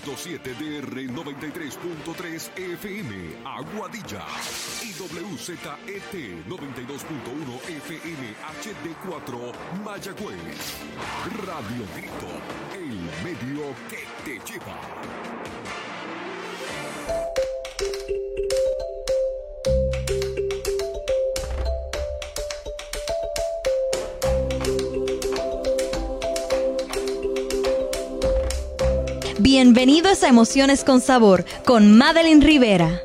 107DR 93.3 FM Aguadilla y WZET 92.1 FM HD4 Mayagüez. Radio Grito, el medio que te lleva. Bienvenidos a Emociones con Sabor con Madeline Rivera.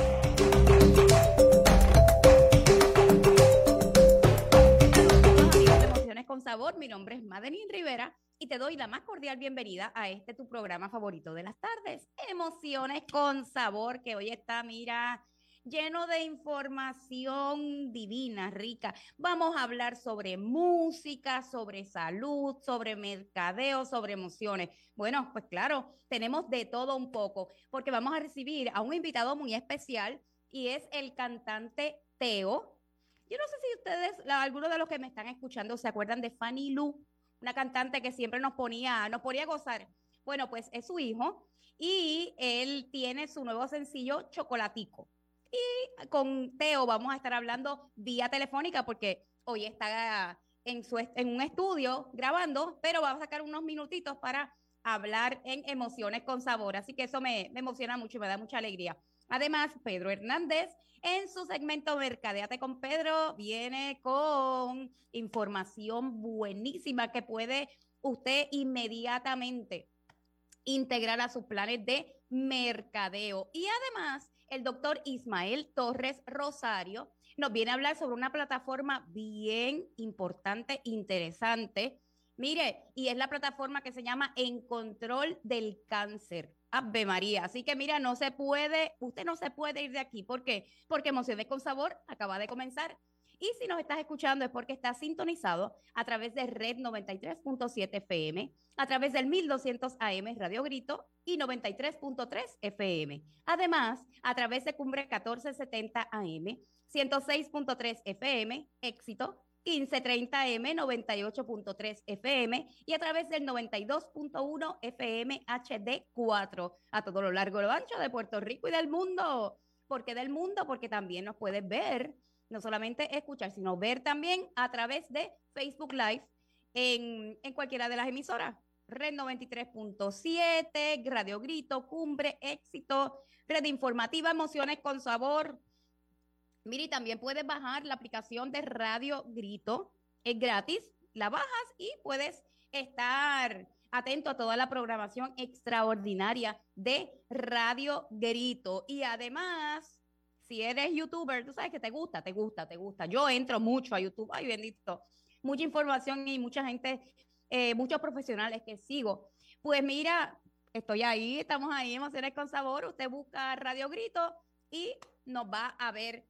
Emociones con Sabor, mi nombre es Madeline Rivera y te doy la más cordial bienvenida a tu programa favorito de las tardes, Emociones con Sabor, que hoy está, mira, lleno de información divina, rica. Vamos a hablar sobre música, sobre salud, sobre mercadeo, sobre emociones. Bueno, pues claro, tenemos de todo un poco, porque vamos a recibir a un invitado muy especial y es el cantante Teo. Yo no sé si ustedes, algunos de los que me están escuchando, se acuerdan de Fanny Lu, una cantante que siempre nos ponía a gozar. Bueno, pues es su hijo y él tiene su nuevo sencillo Chocolatico. Y con Teo vamos a estar hablando vía telefónica porque hoy está en un estudio grabando, pero va a sacar unos minutitos para hablar en Emociones con Sabor. Así que eso me emociona mucho y me da mucha alegría. Además, Pedro Hernández, en su segmento Mercadeate con Pedro, viene con información buenísima que puede usted inmediatamente integrar a sus planes de mercadeo. Y además, el doctor Ismael Torres Rosario nos viene a hablar sobre una plataforma bien importante, interesante. Mire, y es la plataforma que se llama En Control del Cáncer. Ave María. Así que mira, usted no se puede ir de aquí. ¿Por qué? Porque Emociones con Sabor acaba de comenzar. Y si nos estás escuchando es porque estás sintonizado a través de Red 93.7 FM, a través del 1200 AM Radio Grito y 93.3 FM. Además, a través de Cumbre 1470 AM, 106.3 FM, Éxito, 1530M, 98.3 FM y a través del 92.1 FM HD4 a todo lo largo y lo ancho de Puerto Rico y del mundo. ¿Por qué del mundo? Porque también nos puedes ver, no solamente escuchar, sino ver también a través de Facebook Live en cualquiera de las emisoras. Red 93.7, Radio Grito, Cumbre, Éxito, Red Informativa, Emociones con Sabor. Mire, también puedes bajar la aplicación de Radio Grito, es gratis, la bajas y puedes estar atento a toda la programación extraordinaria de Radio Grito. Y además, si eres youtuber, tú sabes que te gusta. Yo entro mucho a YouTube, ay bendito, mucha información y mucha gente, muchos profesionales que sigo. Pues mira, estamos ahí, Emociones con Sabor, usted busca Radio Grito y nos va a ver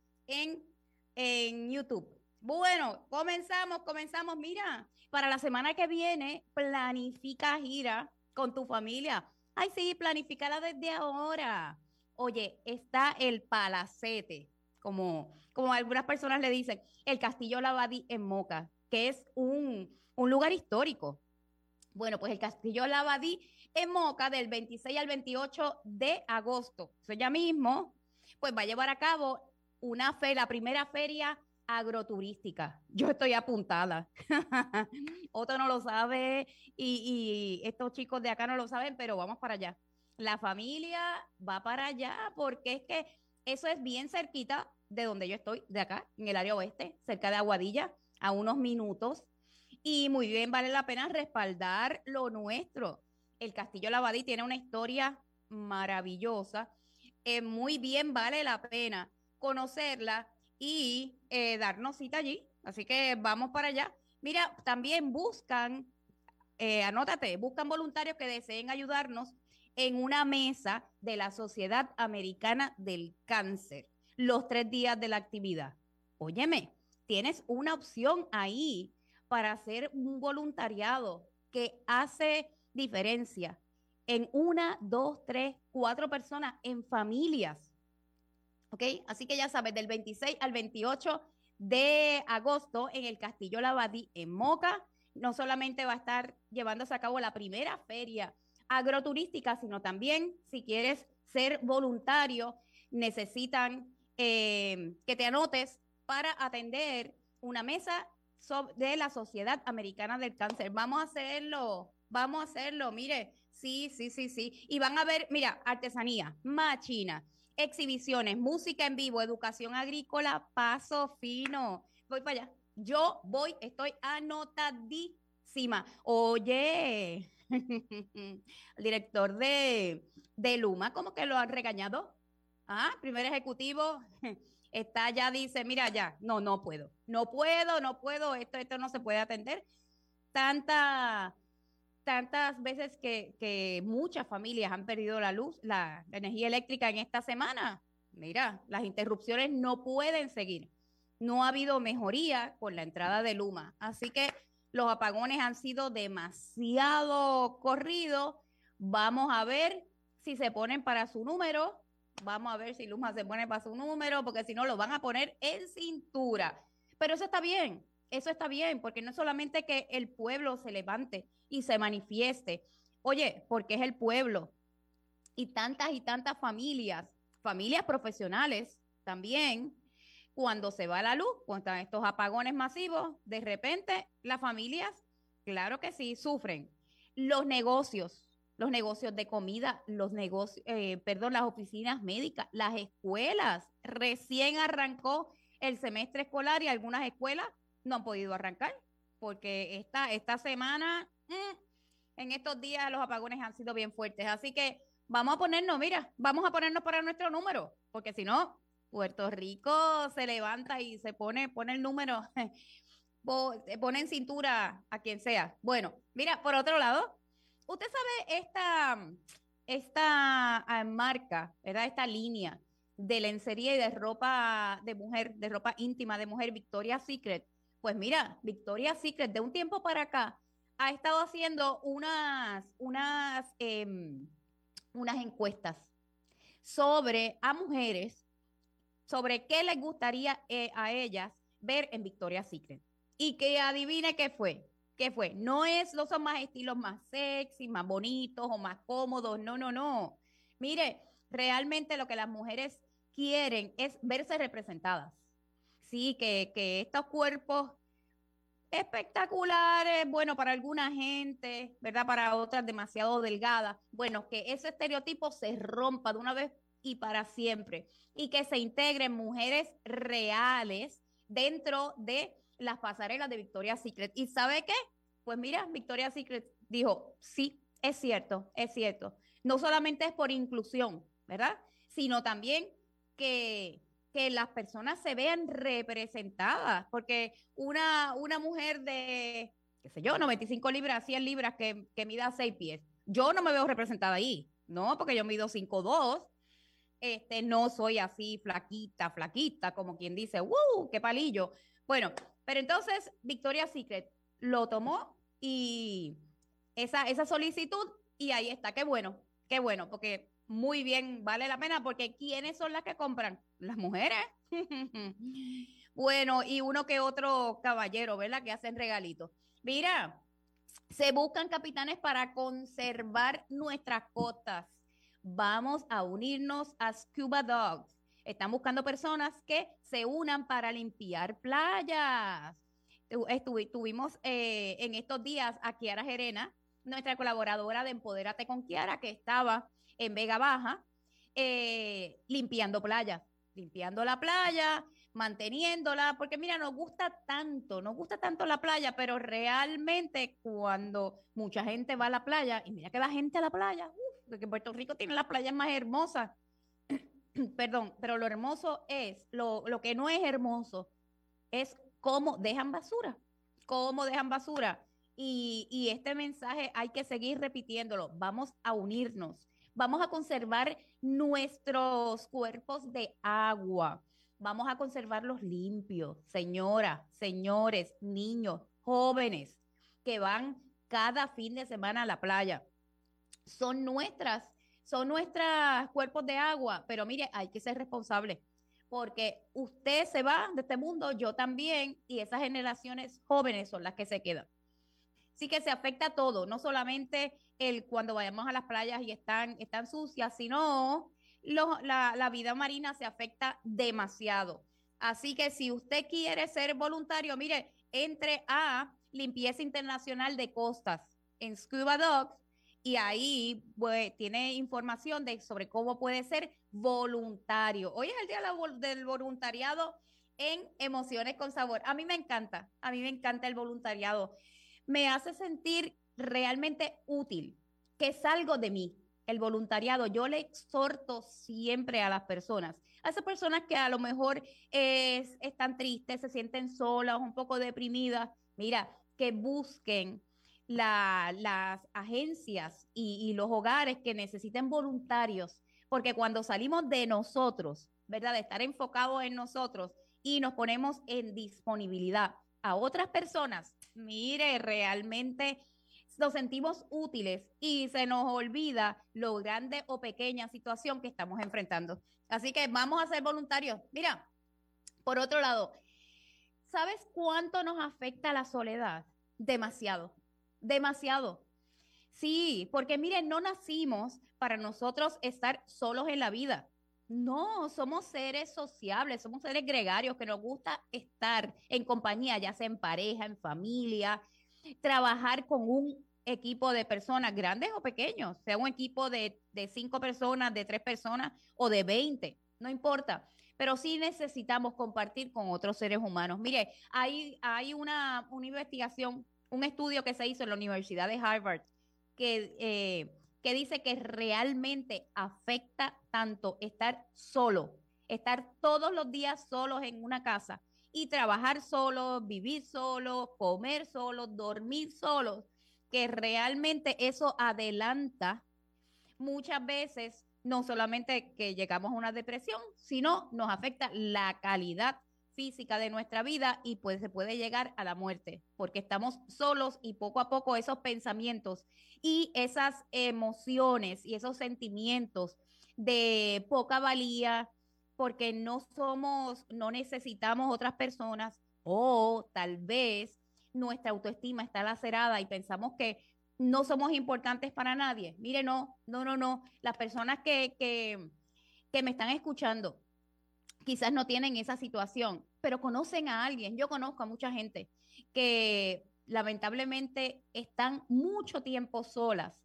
en YouTube. Bueno, comenzamos. Mira, para la semana que viene, planifica gira con tu familia. Ay, sí, planifícala desde ahora. Oye, está el Palacete, como algunas personas le dicen, el Castillo Lavadí en Moca, que es un lugar histórico. Bueno, pues el Castillo Lavadí en Moca del 26 al 28 de agosto, eso ya mismo, pues va a llevar a cabo la primera feria agroturística. Yo estoy apuntada. Otto no lo sabe y estos chicos de acá no lo saben, pero vamos para allá. La familia va para allá porque es que eso es bien cerquita de donde yo estoy, de acá, en el área oeste, cerca de Aguadilla, a unos minutos. Y muy bien, vale la pena respaldar lo nuestro. El Castillo Lavadí tiene una historia maravillosa. Muy bien, vale la pena conocerla y darnos cita allí. Así que vamos para allá. Mira, también buscan voluntarios que deseen ayudarnos en una mesa de la Sociedad Americana del Cáncer, los 3 días de la actividad. Óyeme, tienes una opción ahí para hacer un voluntariado que hace diferencia en 1, 2, 3, 4 personas, en familias. ¿Ok? Así que ya sabes, del 26 al 28 de agosto en el Castillo Lavadí en Moca, no solamente va a estar llevándose a cabo la primera feria agroturísticas, sino también si quieres ser voluntario, necesitan que te anotes para atender una mesa de la Sociedad Americana del Cáncer. Vamos a hacerlo, mire, sí. Y van a ver, mira, artesanía, machina, exhibiciones, música en vivo, educación agrícola, paso fino. Voy para allá. Estoy anotadísima. Oye, el director de Luma, ¿cómo que lo han regañado? Primer ejecutivo está ya, dice, mira ya, no puedo, esto no se puede atender. Tantas veces que muchas familias han perdido la luz, la energía eléctrica en esta semana. Mira, las interrupciones no pueden seguir. No ha habido mejoría con la entrada de Luma. Así que los apagones han sido demasiado corridos. Vamos a ver si se ponen para su número. Vamos a ver si Luma se pone para su número, porque si no lo van a poner en cintura. Pero eso está bien, porque no es solamente que el pueblo se levante y se manifieste. Oye, porque es el pueblo y tantas familias profesionales también, cuando se va la luz, cuando están estos apagones masivos, de repente las familias, claro que sí, sufren. Los negocios de comida, las oficinas médicas, las escuelas. Recién arrancó el semestre escolar y algunas escuelas no han podido arrancar porque esta semana, en estos días los apagones han sido bien fuertes. Así que vamos a ponernos para nuestro número, porque si no, Puerto Rico se levanta y se pone el número, pone en cintura a quien sea. Bueno, mira, por otro lado, usted sabe esta marca, ¿verdad? Esta línea de lencería y de ropa de mujer, de ropa íntima de mujer, Victoria's Secret. Pues mira, Victoria's Secret de un tiempo para acá ha estado haciendo unas encuestas a mujeres sobre qué les gustaría a ellas ver en Victoria's Secret. Y que adivine qué fue. No son más estilos más sexy, más bonitos o más cómodos. No. Mire, realmente lo que las mujeres quieren es verse representadas. Sí, que estos cuerpos espectaculares, bueno, para alguna gente, ¿verdad? Para otras demasiado delgadas. Bueno, que ese estereotipo se rompa de una vez y para siempre. Y que se integren mujeres reales dentro de las pasarelas de Victoria's Secret. ¿Y sabe qué? Pues mira, Victoria's Secret dijo, sí, es cierto. No solamente es por inclusión, ¿verdad? Sino también que las personas se vean representadas, porque una mujer de, qué sé yo, 95 libras, 100 libras, que mida 6 pies, yo no me veo representada ahí, ¿no? Porque yo mido 5'2", no soy así flaquita, como quien dice, ¡wow! ¡Qué palillo! Bueno, pero entonces Victoria's Secret lo tomó y esa solicitud, y ahí está, qué bueno, porque muy bien, vale la pena, porque ¿quiénes son las que compran? Las mujeres. Bueno, y uno que otro caballero, ¿verdad? Que hacen regalitos. Mira, se buscan capitanes para conservar nuestras costas. Vamos a unirnos a Scuba Dogs. Están buscando personas que se unan para limpiar playas. Tuvimos en estos días a Kiara Gerena, nuestra colaboradora de Empodérate con Kiara, que estaba en Vega Baja, limpiando la playa, manteniéndola, porque mira, nos gusta tanto la playa, pero realmente cuando mucha gente va a la playa, y mira que va gente a la playa, porque Puerto Rico tiene las playas más hermosas, perdón, pero lo hermoso es, lo que no es hermoso es cómo dejan basura. Y este mensaje hay que seguir repitiéndolo. Vamos a unirnos. Vamos a conservar nuestros cuerpos de agua. Vamos a conservarlos limpios. Señoras, señores, niños, jóvenes que van cada fin de semana a la playa. Son nuestros cuerpos de agua. Pero mire, hay que ser responsables. Porque usted se va de este mundo, yo también, y esas generaciones jóvenes son las que se quedan. Así que se afecta todo, no solamente cuando vayamos a las playas y están sucias, sino la vida marina se afecta demasiado. Así que si usted quiere ser voluntario, mire, entre a Limpieza Internacional de Costas en Scuba Dogs y ahí pues, tiene información sobre cómo puede ser voluntario. Hoy es el día del voluntariado en Emociones con Sabor. A mí me encanta el voluntariado. Me hace sentir realmente útil, que salgo de mí. El voluntariado, yo le exhorto siempre a las personas, a esas personas que a lo mejor están tristes, se sienten solas, un poco deprimidas, mira, que busquen las agencias y los hogares que necesiten voluntarios, porque cuando salimos de nosotros, ¿verdad? De estar enfocados en nosotros y nos ponemos en disponibilidad a otras personas, mire, realmente nos sentimos útiles y se nos olvida lo grande o pequeña situación que estamos enfrentando. Así que vamos a ser voluntarios. Mira, por otro lado, ¿sabes cuánto nos afecta la soledad? Demasiado, demasiado. Sí, porque miren, no nacimos para nosotros estar solos en la vida. No, somos seres sociables, somos seres gregarios que nos gusta estar en compañía, ya sea en pareja, en familia, trabajar con un equipo de personas grandes o pequeños, sea un equipo de 5 personas, de 3 personas o de 20, no importa, pero sí necesitamos compartir con otros seres humanos. Mire, hay una investigación, un estudio que se hizo en la Universidad de Harvard que dice que realmente afecta tanto estar solo, estar todos los días solos en una casa y trabajar solo, vivir solo, comer solo, dormir solo, que realmente eso adelanta muchas veces, no solamente que llegamos a una depresión, sino nos afecta la calidad física de nuestra vida y pues se puede llegar a la muerte, porque estamos solos y poco a poco esos pensamientos y esas emociones y esos sentimientos de poca valía, porque no necesitamos otras personas o tal vez nuestra autoestima está lacerada y pensamos que no somos importantes para nadie. Mire, no. Las personas que me están escuchando quizás no tienen esa situación, pero conocen a alguien. Yo conozco a mucha gente que lamentablemente están mucho tiempo solas.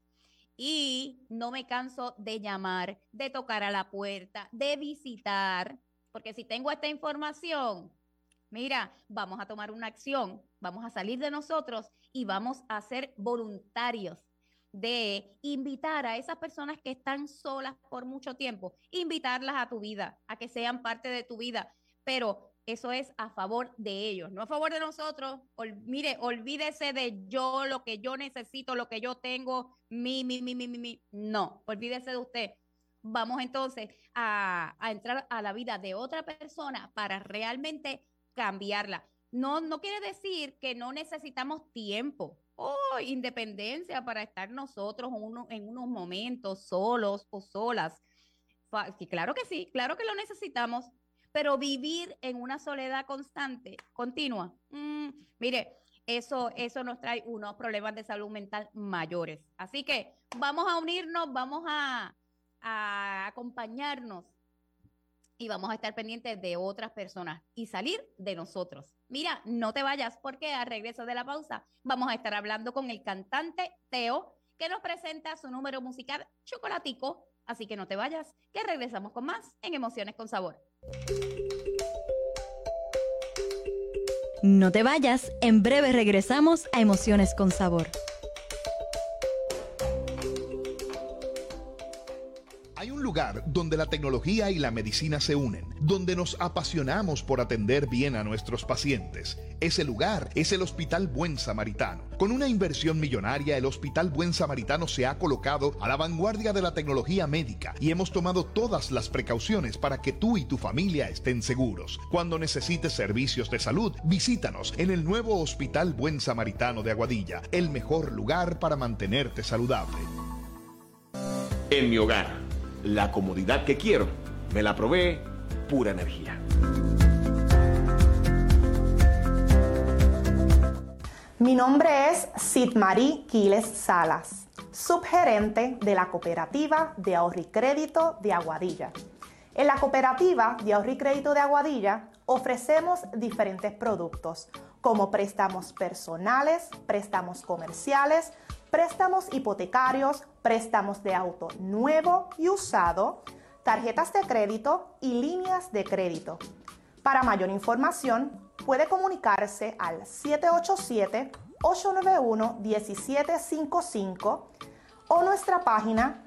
Y no me canso de llamar, de tocar a la puerta, de visitar, porque si tengo esta información, mira, vamos a tomar una acción, vamos a salir de nosotros y vamos a ser voluntarios de invitar a esas personas que están solas por mucho tiempo, invitarlas a tu vida, a que sean parte de tu vida, pero eso es a favor de ellos, no a favor de nosotros. Mire, olvídese de yo, lo que yo necesito, lo que yo tengo, no, olvídese de usted. Vamos entonces a entrar a la vida de otra persona para realmente cambiarla. No quiere decir que no necesitamos tiempo o independencia para estar nosotros en unos momentos solos o solas. Claro que sí, claro que lo necesitamos, pero vivir en una soledad constante, continua, mire, eso nos trae unos problemas de salud mental mayores. Así que vamos a unirnos, vamos a acompañarnos y vamos a estar pendientes de otras personas y salir de nosotros. Mira, no te vayas porque al regreso de la pausa vamos a estar hablando con el cantante Teo, que nos presenta su número musical Chocolatico. Así que no te vayas, que regresamos con más en Emociones con Sabor. No te vayas, en breve regresamos a Emociones con Sabor. Hay un lugar donde la tecnología y la medicina se unen, donde nos apasionamos por atender bien a nuestros pacientes. Ese lugar es el Hospital Buen Samaritano. Con una inversión millonaria, el Hospital Buen Samaritano se ha colocado a la vanguardia de la tecnología médica y hemos tomado todas las precauciones para que tú y tu familia estén seguros. Cuando necesites servicios de salud, visítanos en el nuevo Hospital Buen Samaritano de Aguadilla, el mejor lugar para mantenerte saludable. En mi hogar, la comodidad que quiero me la provee Pura Energía. Mi nombre es Sidmarí Quiles Salas. subgerente de la Cooperativa de Ahorro y Crédito de Aguadilla. En la Cooperativa de Ahorro y Crédito de Aguadilla ofrecemos diferentes productos como préstamos personales, préstamos comerciales, préstamos hipotecarios, préstamos de auto nuevo y usado, tarjetas de crédito y líneas de crédito. Para mayor información, puede comunicarse al 787-891-1755 o nuestra página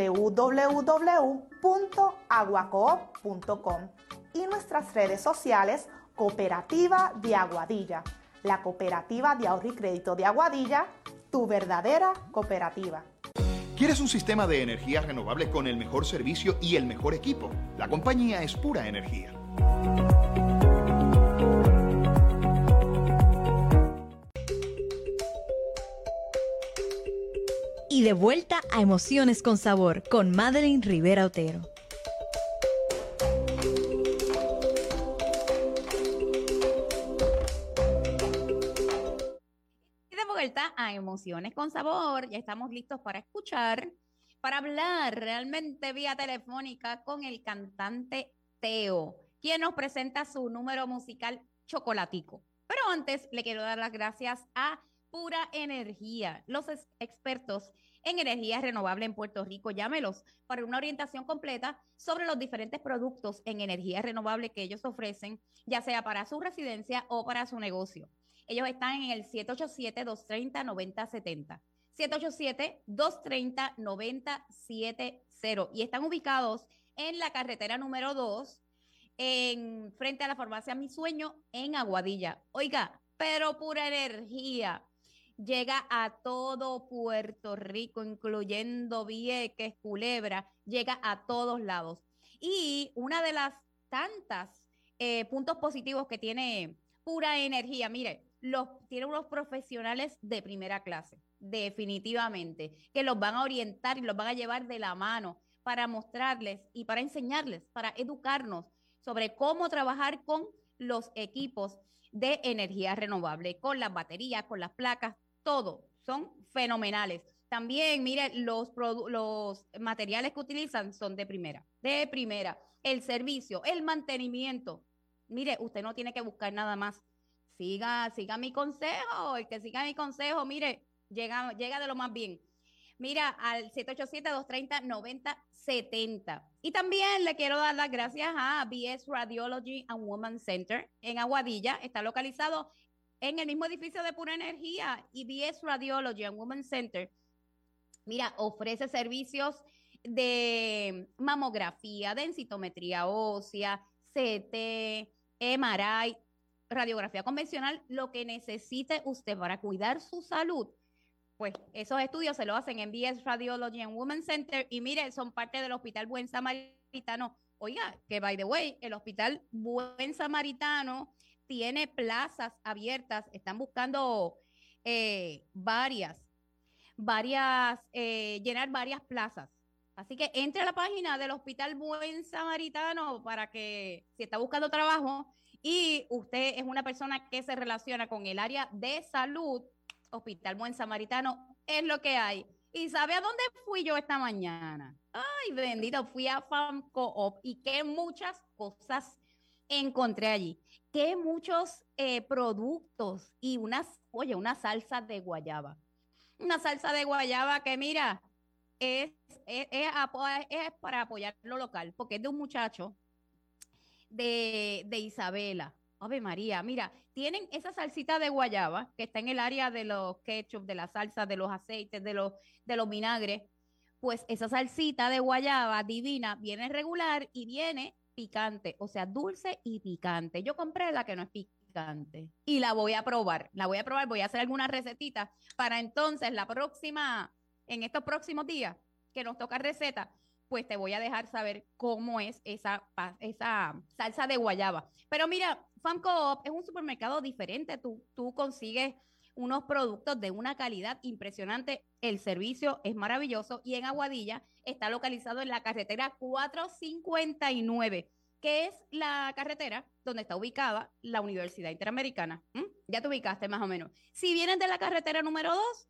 www.aguacoop.com y nuestras redes sociales Cooperativa de Aguadilla, la Cooperativa de Ahorro y Crédito de Aguadilla, tu verdadera cooperativa. ¿Quieres un sistema de energía renovable con el mejor servicio y el mejor equipo? La compañía es Pura Energía. Y de vuelta a Emociones con Sabor con Madeline Rivera Otero. Y de vuelta a Emociones con Sabor, ya estamos listos para escuchar, para hablar realmente vía telefónica con el cantante Teo, quien nos presenta su número musical Chocolatico. Pero antes le quiero dar las gracias a Pura Energía, los expertos en energía renovable en Puerto Rico. Llámelos para una orientación completa sobre los diferentes productos en energía renovable que ellos ofrecen, ya sea para su residencia o para su negocio. Ellos están en el 787-230-9070. 787-230-9070 y están ubicados en la carretera número 2, frente a la farmacia Mi Sueño en Aguadilla. Oiga, pero Pura Energía llega a todo Puerto Rico, incluyendo Vieques, Culebra, llega a todos lados. Y una de las tantas puntos positivos que tiene Pura Energía, mire, tiene unos profesionales de primera clase, definitivamente, que los van a orientar y los van a llevar de la mano para mostrarles y para enseñarles, para educarnos sobre cómo trabajar con los equipos de energía renovable, con las baterías, con las placas, todo, son fenomenales. También, mire, los materiales que utilizan son de primera. El servicio, el mantenimiento. Mire, usted no tiene que buscar nada más. Siga mi consejo. El que siga mi consejo, mire, llega de lo más bien. Mira, al 787-230-9070. Y también le quiero dar las gracias a BS Radiology and Women's Center en Aguadilla. Está localizado en el mismo edificio de Pura Energía, y BS Radiology and Women's Center, mira, ofrece servicios de mamografía, densitometría ósea, CT, MRI, radiografía convencional, lo que necesite usted para cuidar su salud. Pues esos estudios se lo hacen en BS Radiology and Women's Center y mire, son parte del Hospital Buen Samaritano. Oiga, que by the way, el Hospital Buen Samaritano tiene plazas abiertas, están buscando llenar varias plazas. Así que entre a la página del Hospital Buen Samaritano para que, si está buscando trabajo y usted es una persona que se relaciona con el área de salud, Hospital Buen Samaritano es lo que hay. ¿Y sabe a dónde fui yo esta mañana? Ay, bendito, fui a FAMCOOP y qué muchas cosas encontré allí. Qué muchos productos y una salsa de guayaba. Una salsa de guayaba que, mira, es para apoyar lo local, porque es de un muchacho de Isabela. Ave María, mira, tienen esa salsita de guayaba que está en el área de los ketchup, de la salsa, de los aceites, de los vinagres. Pues esa salsita de guayaba divina viene regular y viene picante, o sea, dulce y picante. Yo compré la que no es picante y la voy a probar, voy a hacer algunas recetitas para entonces en estos próximos días que nos toca receta, pues te voy a dejar saber cómo es esa salsa de guayaba. Pero mira, FAMCOOP es un supermercado diferente, tú consigues unos productos de una calidad impresionante, el servicio es maravilloso y en Aguadilla está localizado en la carretera 459, que es la carretera donde está ubicada la Universidad Interamericana. Ya te ubicaste más o menos. Si vienes de la carretera número 2,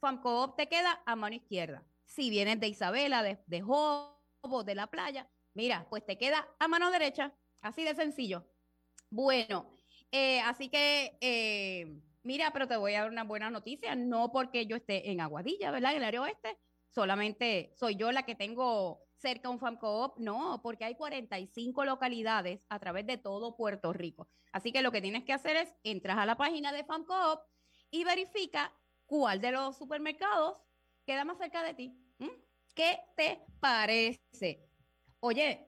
FAMCOOP te queda a mano izquierda. Si vienes de Isabela, de Jobo, de la playa, mira, pues te queda a mano derecha. Así de sencillo. Bueno, así que, mira, pero te voy a dar una buena noticia. No porque yo esté en Aguadilla, ¿verdad? En el área oeste. Solamente soy yo la que tengo cerca un FAMCOOP. No, porque hay 45 localidades a través de todo Puerto Rico. Así que lo que tienes que hacer es entrar a la página de FAMCOOP y verifica cuál de los supermercados queda más cerca de ti. ¿Qué te parece? Oye,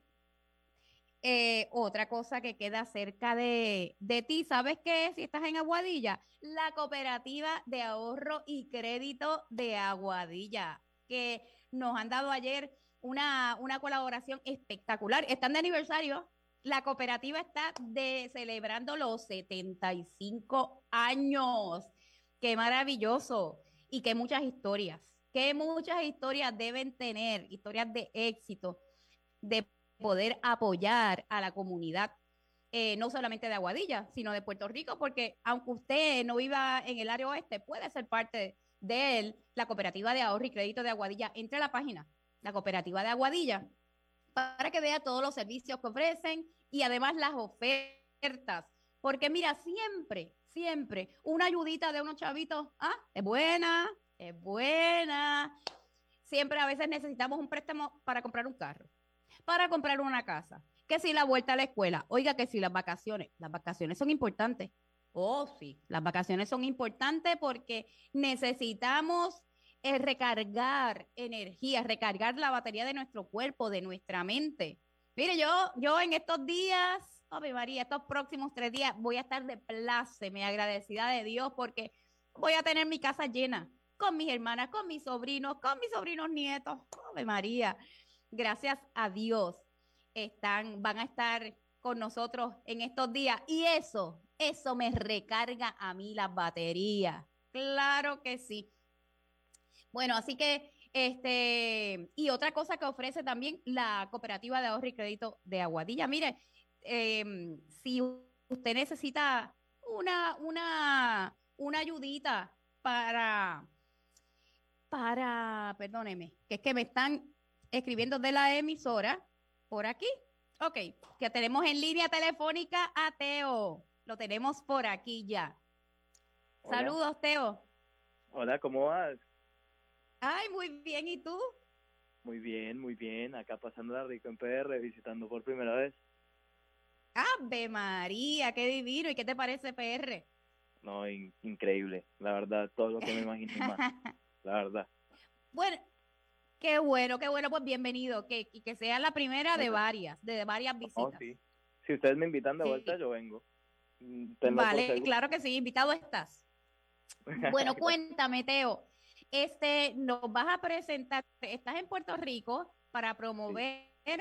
otra cosa que queda cerca de ti, ¿sabes qué es? Si estás en Aguadilla, la Cooperativa de Ahorro y Crédito de Aguadilla, que nos han dado ayer una colaboración espectacular. Están de aniversario. La cooperativa está celebrando los 75 años. ¡Qué maravilloso! Y qué muchas historias deben tener, historias de éxito, de poder apoyar a la comunidad, no solamente de Aguadilla, sino de Puerto Rico, porque aunque usted no viva en el área oeste, puede ser parte de la Cooperativa de Ahorro y Crédito de Aguadilla. Entre a la página, la Cooperativa de Aguadilla, para que vea todos los servicios que ofrecen y además las ofertas. Porque mira, siempre una ayudita de unos chavitos, es buena. Siempre a veces necesitamos un préstamo para comprar un carro, para comprar una casa, que si la vuelta a la escuela, oiga, que si las vacaciones son importantes. Oh, sí, las vacaciones son importantes porque necesitamos recargar energía, recargar la batería de nuestro cuerpo, de nuestra mente. Mire, yo en estos días, Ave María, estos próximos 3 días voy a estar de pláceme, agradecida de Dios, porque voy a tener mi casa llena con mis hermanas, con mis sobrinos nietos. Ave María, gracias a Dios van a estar con nosotros en estos días y eso me recarga a mí las baterías. Claro que sí. Bueno, así que y otra cosa que ofrece también la Cooperativa de Ahorro y Crédito de Aguadilla. Mire, si usted necesita una ayudita perdóneme, que es que me están escribiendo de la emisora por aquí. Ok, que tenemos en línea telefónica a Teo. Lo tenemos por aquí ya. Hola. Saludos, Teo. Hola, ¿cómo vas? Ay, muy bien, ¿y tú? Muy bien. Acá pasándola rico en PR, visitando por primera vez. ¡Ave María! ¡Qué divino! ¿Y qué te parece PR? No, increíble. La verdad, todo lo que me imaginé más. La verdad. Bueno, qué bueno, pues bienvenido. Que sea la primera de varias visitas. Oh, sí. Si ustedes me invitan de vuelta, yo vengo. Vale, claro que sí, invitado estás. Bueno, cuéntame, Teo. Nos vas a presentar, estás en Puerto Rico para promover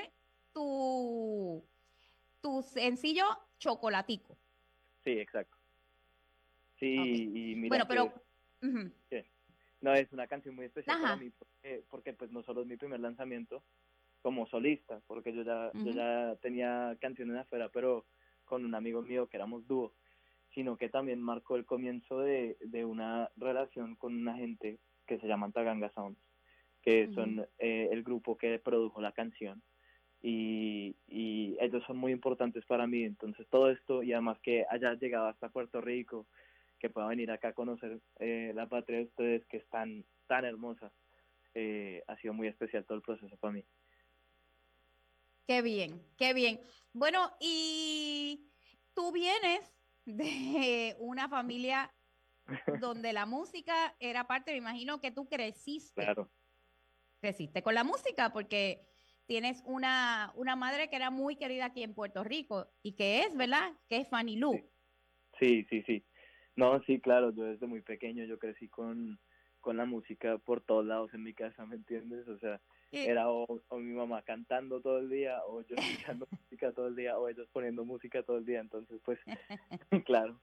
tu sencillo Chocolatico. Sí, exacto. Sí, okay. Y mira, bueno, pero no, es una canción muy especial para mí porque pues no solo es mi primer lanzamiento como solista, porque yo ya tenía canciones afuera, pero con un amigo mío que éramos dúo, sino que también marcó el comienzo de una relación con una gente que se llama Taganga Sounds, que son el grupo que produjo la canción, y ellos son muy importantes para mí. Entonces todo esto, y además que haya llegado hasta Puerto Rico, que pueda venir acá a conocer la patria de ustedes, que es tan hermosa, ha sido muy especial todo el proceso para mí. Qué bien. Bueno, y tú vienes de una familia donde la música era parte, me imagino que tú creciste. Claro. Creciste con la música porque tienes una madre que era muy querida aquí en Puerto Rico y que es, ¿verdad? Que es Fanny Lu. Sí. No, sí, claro, yo desde muy pequeño yo crecí con la música por todos lados en mi casa, ¿me entiendes? O sea, era o mi mamá cantando todo el día, o yo escuchando música todo el día, o ellos poniendo música todo el día, entonces pues, claro.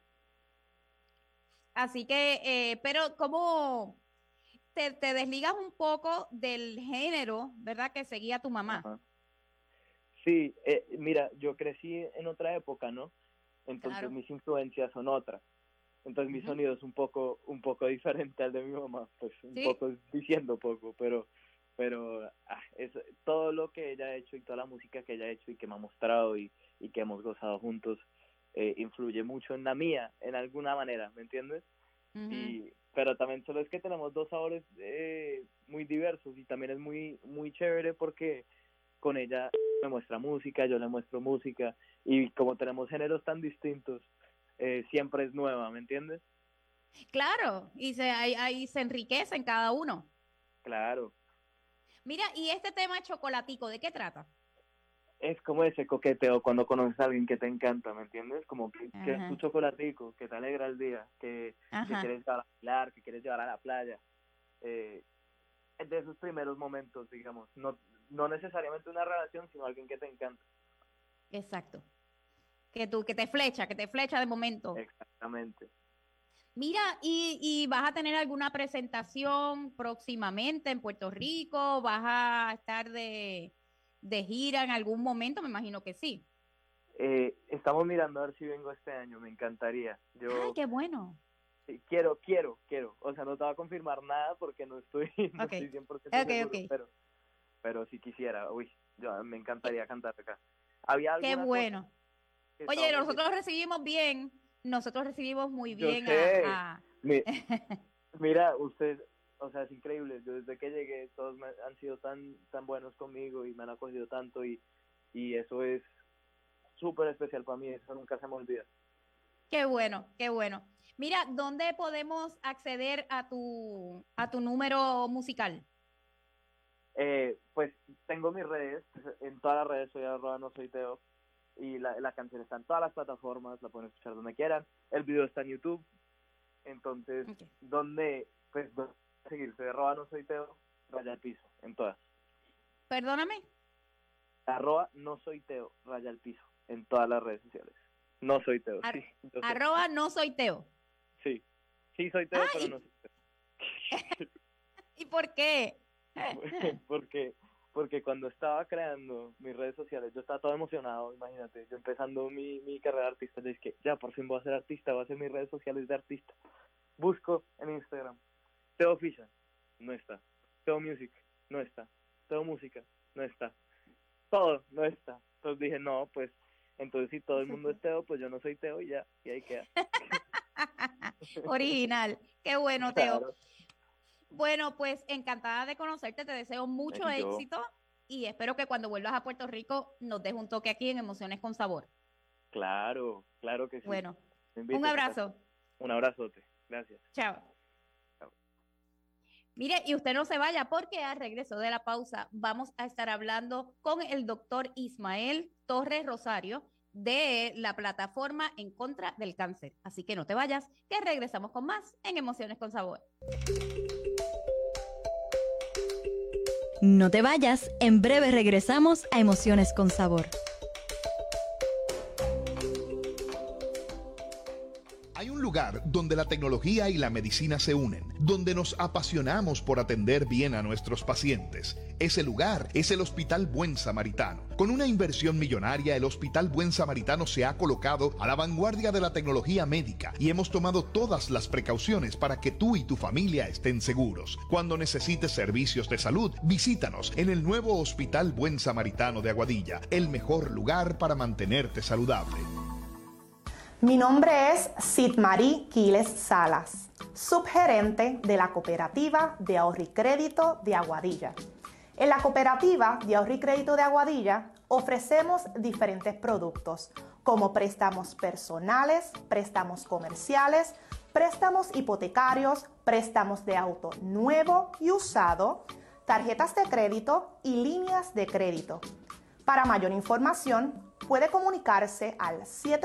Así que, pero ¿cómo te desligas un poco del género, verdad, que seguía tu mamá? Ajá. Sí, mira, yo crecí en otra época, ¿no? Entonces mis influencias son otras. Entonces mi sonido es un poco diferente al de mi mamá, pues un poco diciendo poco, pero es todo lo que ella ha hecho y toda la música que ella ha hecho y que me ha mostrado y que hemos gozado juntos influye mucho en la mía, en alguna manera, ¿me entiendes? Pero también solo es que tenemos dos sabores muy diversos y también es muy, muy chévere porque con ella me muestra música, yo le muestro música y como tenemos géneros tan distintos, siempre es nueva, ¿me entiendes? Claro, y ahí se enriquece en cada uno. Claro. Mira, y este tema de chocolatico, ¿de qué trata? Es como ese coqueteo cuando conoces a alguien que te encanta, ¿me entiendes? Como que es tu chocolatico, que te alegra el día, que quieres llevar a bailar, que quieres llevar a la playa. De esos primeros momentos, digamos, no necesariamente una relación, sino alguien que te encanta. Exacto. Que te flecha de momento. Exactamente. Mira, ¿y vas a tener alguna presentación próximamente en Puerto Rico? ¿Vas a estar de gira en algún momento? Me imagino que sí. Estamos mirando a ver si vengo este año, me encantaría. ¡Ay, qué bueno! Sí, quiero. O sea, no te voy a confirmar nada porque no estoy 100% seguro, pero si quisiera, me encantaría cantar acá. ¡Qué bueno! Oye, nosotros recibimos muy bien Mira, usted, o sea, es increíble. Yo desde que llegué, todos han sido tan buenos conmigo y me han acogido tanto y eso es súper especial para mí, eso nunca se me olvida. Qué bueno, qué bueno. Mira, ¿dónde podemos acceder a tu número musical? Pues tengo mis redes, en todas las redes soy @nosoyteo y la canción está en todas las plataformas, la pueden escuchar donde quieran, el video está en YouTube, entonces donde seguir, soy @nosoyteo, _piso, en todas. Perdóname. @nosoyteo, _piso, en todas las redes sociales. No soy Teo, sí. No soy Teo. Sí, soy Teo, pero no soy Teo. ¿Y por qué? Porque cuando estaba creando mis redes sociales, yo estaba todo emocionado, imagínate, yo empezando mi carrera de artista, yo dije, ya por fin voy a ser artista, voy a hacer mis redes sociales de artista. Busco en Instagram, Teo Official, no está. Teo Music, no está. Teo Música, no está. Todo, no está. Entonces dije, no, pues, entonces si todo el mundo es Teo, pues yo no soy Teo y ya, y ahí queda. Original, qué bueno, Teo. Claro. Bueno, pues encantada de conocerte, te deseo mucho éxito y espero que cuando vuelvas a Puerto Rico nos des un toque aquí en Emociones con Sabor. Claro que sí. Bueno, un abrazo. Un abrazote, gracias. Chao. Mire, y usted no se vaya porque al regreso de la pausa vamos a estar hablando con el doctor Ismael Torres Rosario de la plataforma En Contra del Cáncer. Así que no te vayas, que regresamos con más en Emociones con Sabor. No te vayas, en breve regresamos a Emociones con Sabor. Hay un lugar donde la tecnología y la medicina se unen, donde nos apasionamos por atender bien a nuestros pacientes. Ese lugar es el Hospital Buen Samaritano. Con una inversión millonaria, el Hospital Buen Samaritano se ha colocado a la vanguardia de la tecnología médica y hemos tomado todas las precauciones para que tú y tu familia estén seguros. Cuando necesites servicios de salud, visítanos en el nuevo Hospital Buen Samaritano de Aguadilla, el mejor lugar para mantenerte saludable. Mi nombre es Sidmarí Quiles Salas, subgerente de la Cooperativa de Ahorro y Crédito de Aguadilla. En la Cooperativa de Ahorro y Crédito de Aguadilla ofrecemos diferentes productos como préstamos personales, préstamos comerciales, préstamos hipotecarios, préstamos de auto nuevo y usado, tarjetas de crédito y líneas de crédito. Para mayor información, puede comunicarse al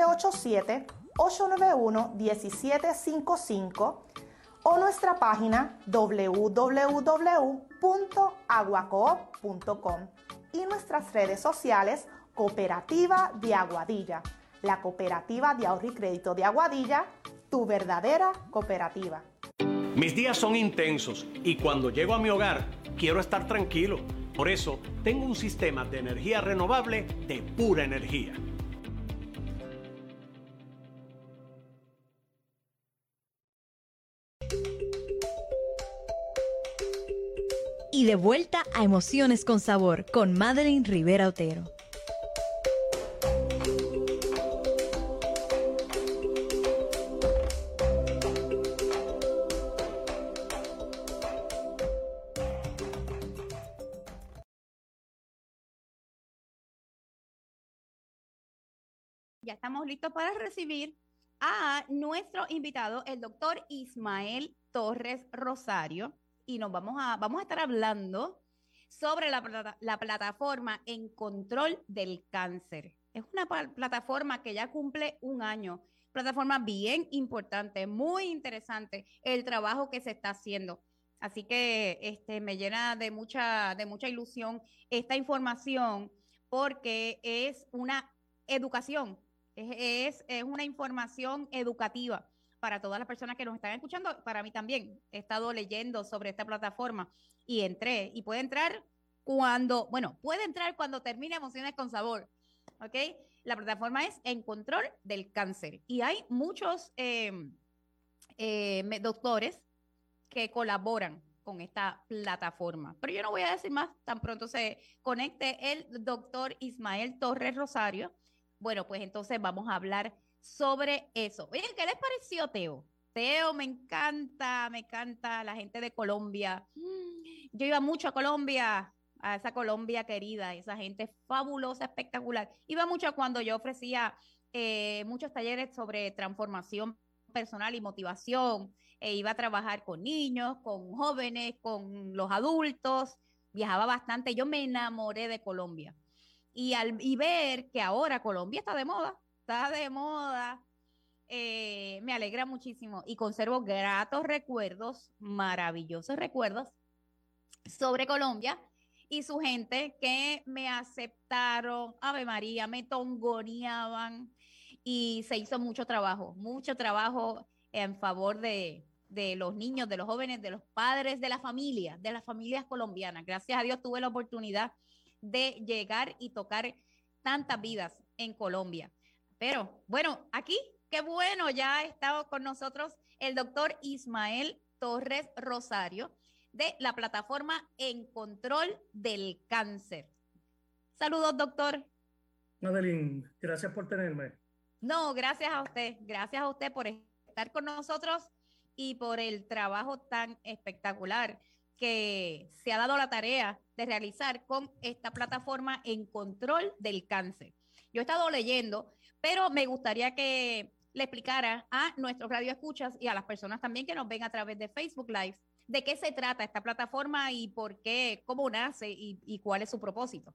787-891-1755 o nuestra página www.aguacoop.com y nuestras redes sociales Cooperativa de Aguadilla, la Cooperativa de Ahorro y Crédito de Aguadilla, tu verdadera cooperativa. Mis días son intensos y cuando llego a mi hogar quiero estar tranquilo. Por eso tengo un sistema de energía renovable de Pura Energía. De vuelta a Emociones con Sabor con Madeline Rivera Otero. Ya estamos listos para recibir a nuestro invitado, el doctor Ismael Torres Rosario, y nos vamos a estar hablando sobre la plataforma En Control del Cáncer. Es una plataforma que ya cumple un año, plataforma bien importante, muy interesante el trabajo que se está haciendo. Así que me llena de mucha ilusión esta información, porque es una educación. Es una información educativa para todas las personas que nos están escuchando. Para mí también. He estado leyendo sobre esta plataforma y entré. Y puede entrar cuando termine Emociones con Sabor. ¿Ok? La plataforma es En Control del Cáncer. Y hay muchos doctores que colaboran con esta plataforma. Pero yo no voy a decir más, tan pronto se conecte el doctor Ismael Torres Rosario. Bueno, pues entonces vamos a hablar sobre eso. Oye, ¿qué les pareció, Teo? Teo, me encanta la gente de Colombia. Yo iba mucho a Colombia, a esa Colombia querida, esa gente fabulosa, espectacular. Iba mucho cuando yo ofrecía muchos talleres sobre transformación personal y motivación. Iba a trabajar con niños, con jóvenes, con los adultos. Viajaba bastante. Yo me enamoré de Colombia. Y ver que ahora Colombia está de moda, me alegra muchísimo y conservo gratos recuerdos, maravillosos recuerdos sobre Colombia y su gente que me aceptaron, Ave María, me tongoneaban y se hizo mucho trabajo en favor de los niños, de los jóvenes, de los padres, de las familias colombianas. Gracias a Dios tuve la oportunidad de llegar y tocar tantas vidas en Colombia. Pero bueno, aquí, qué bueno, ya ha estado con nosotros el doctor Ismael Torres Rosario de la plataforma En Control del Cáncer. Saludos, doctor. Madeline, gracias por tenerme. No, gracias a usted por estar con nosotros y por el trabajo tan espectacular que se ha dado la tarea de realizar con esta plataforma En Control del Cáncer. Yo he estado leyendo, pero me gustaría que le explicara a nuestros radioescuchas y a las personas también que nos ven a través de Facebook Live de qué se trata esta plataforma y por qué, cómo nace y cuál es su propósito.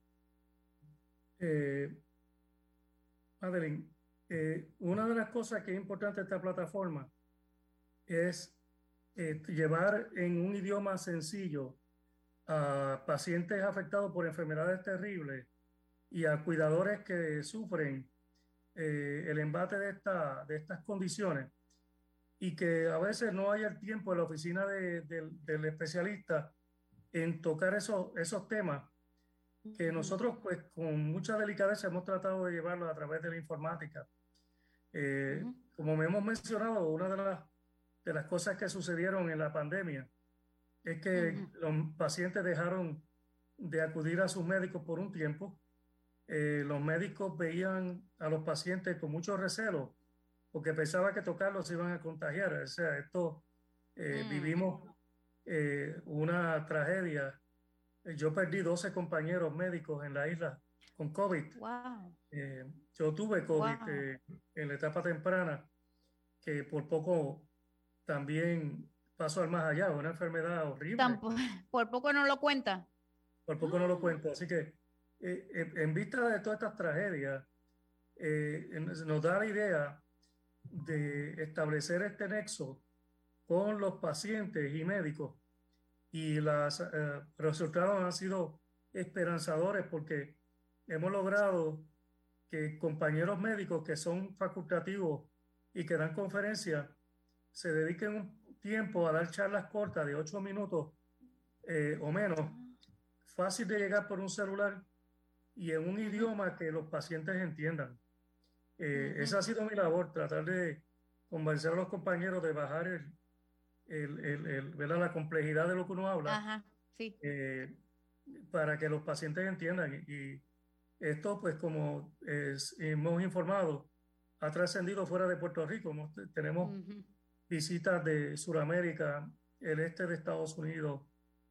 Madeline, una de las cosas que es importante de esta plataforma es llevar en un idioma sencillo a pacientes afectados por enfermedades terribles y a cuidadores que sufren el embate de estas condiciones y que a veces no haya el tiempo en la oficina del especialista en tocar esos temas que nosotros pues con mucha delicadeza hemos tratado de llevarlos a través de la informática. Como me hemos mencionado, una de las cosas que sucedieron en la pandemia es que los pacientes dejaron de acudir a sus médicos por un tiempo. Los médicos veían a los pacientes con mucho recelo porque pensaban que tocarlos se iban a contagiar. O sea, vivimos una tragedia. Yo perdí 12 compañeros médicos en la isla con COVID. Wow. Yo tuve COVID en la etapa temprana, que por poco también pasó al más allá, una enfermedad horrible. Por poco no lo cuenta. Por poco no lo cuento. Así que en vista de todas estas tragedias, nos da la idea de establecer este nexo con los pacientes y médicos. Y los resultados han sido esperanzadores porque hemos logrado que compañeros médicos que son facultativos y que dan conferencias se dediquen un tiempo a dar charlas cortas de 8 minutos o menos, fácil de llegar por un celular y en un idioma que los pacientes entiendan. Esa ha sido mi labor, tratar de convencer a los compañeros de bajar ¿verdad? La complejidad de lo que uno habla sí. Para que los pacientes entiendan. Y esto, pues como hemos informado, ha trascendido fuera de Puerto Rico. Tenemos visitas de Sudamérica, el este de Estados Unidos,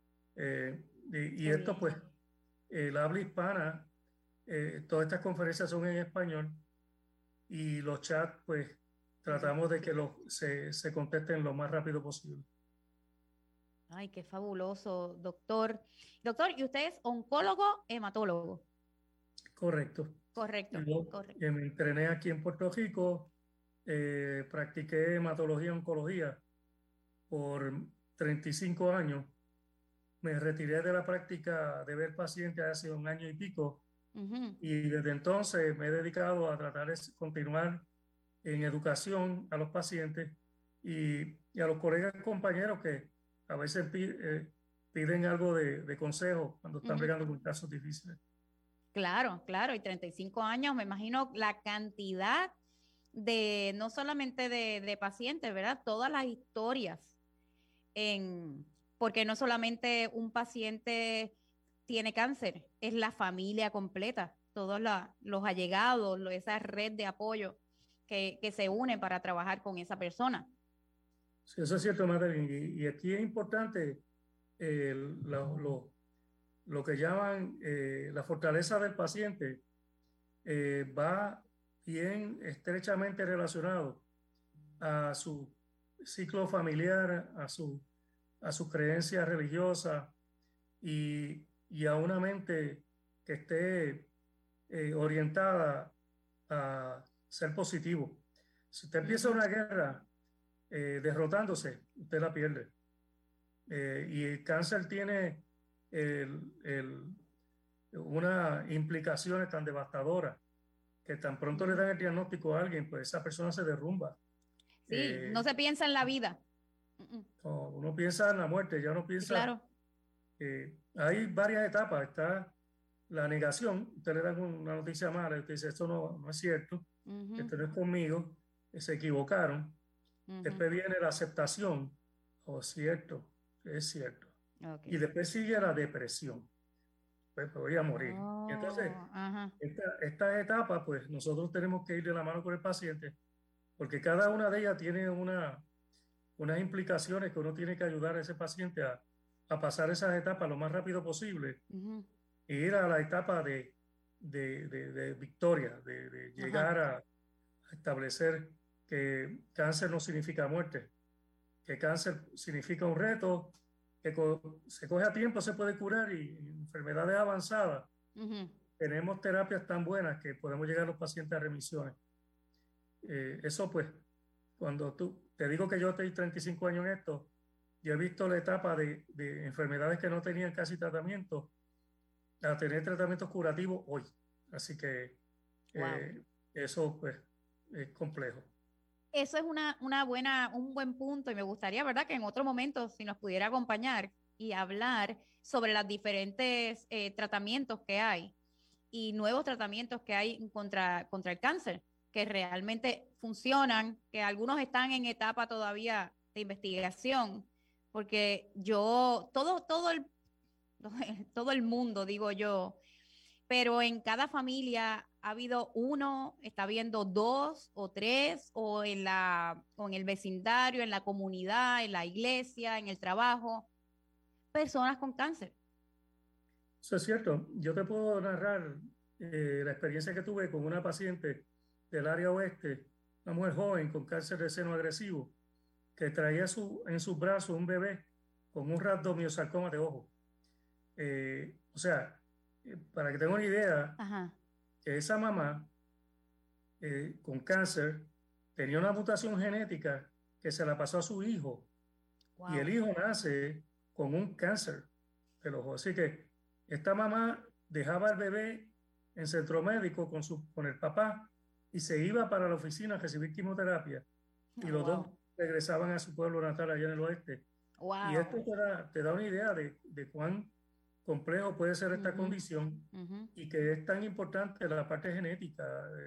y esto, pues, la habla hispana, todas estas conferencias son en español, y los chats, pues, tratamos de que se contesten lo más rápido posible. Ay, qué fabuloso, doctor. Doctor, ¿y usted es oncólogo, hematólogo? Correcto. Correcto. Me entrené aquí en Puerto Rico, practiqué hematología y oncología por 35 años. Me retiré de la práctica de ver pacientes hace 1 año y pico, y desde entonces me he dedicado a tratar de continuar en educación a los pacientes y a los colegas compañeros que a veces piden algo de consejo cuando están bregando con casos difíciles. Claro, claro, y 35 años, me imagino la cantidad de, no solamente de pacientes, ¿verdad? Todas las historias, porque no solamente un paciente tiene cáncer, es la familia completa, todos los allegados, esa red de apoyo que se une para trabajar con esa persona. Sí, eso es cierto, Madeline, y aquí es importante lo que llaman la fortaleza del paciente, va bien estrechamente relacionado a su ciclo familiar, a su creencia religiosa y a una mente que esté orientada a ser positivo. Si usted empieza una guerra derrotándose, usted la pierde. Y el cáncer tiene unas implicaciones tan devastadoras que tan pronto le dan el diagnóstico a alguien, pues esa persona se derrumba. Sí, no se piensa en la vida. Uno piensa en la muerte, ya no piensa. Claro. Hay varias etapas. Está la negación, usted le dan una noticia mala y usted dice, esto no es cierto, esto no es conmigo, se equivocaron. Después viene la aceptación, cierto, es cierto. Okay. Y después sigue la depresión. Pues voy a morir. Y entonces, esta etapa, pues nosotros tenemos que ir de la mano con el paciente, porque cada una de ellas tiene unas implicaciones que uno tiene que ayudar a ese paciente a pasar esas etapas lo más rápido posible e ir a la etapa de victoria, de llegar a establecer que cáncer no significa muerte, que cáncer significa un reto, que se coge a tiempo, se puede curar, y en enfermedades avanzadas tenemos terapias tan buenas que podemos llegar a los pacientes a remisiones. Eso, pues, cuando te digo que yo estoy 35 años en esto, yo he visto la etapa de enfermedades que no tenían casi tratamiento a tener tratamientos curativos hoy. Así que eso, pues, es complejo. Eso es un buen punto, y me gustaría, ¿verdad?, que en otro momento, si nos pudiera acompañar y hablar sobre los diferentes tratamientos que hay y nuevos tratamientos que hay contra el cáncer, que realmente funcionan, que algunos están en etapa todavía de investigación, porque todo el mundo, digo yo, pero en cada familia ha habido uno, está habiendo 2 o 3, o en el vecindario, en la comunidad, en la iglesia, en el trabajo, personas con cáncer. Eso es cierto. Yo te puedo narrar la experiencia que tuve con una paciente del área oeste, una mujer joven con cáncer de seno agresivo, que traía en sus brazos un bebé con un rhabdomiosarcoma de ojo. O sea, para que tengan una idea, que esa mamá con cáncer tenía una mutación genética que se la pasó a su hijo. Wow. Y el hijo nace con un cáncer del ojo. Así que esta mamá dejaba al bebé en centro médico con el papá y se iba para la oficina a recibir quimioterapia. Y los dos regresaban a su pueblo natal allá en el oeste. Wow. Y esto te da una idea de cuán complejo puede ser esta condición y que es tan importante la parte genética.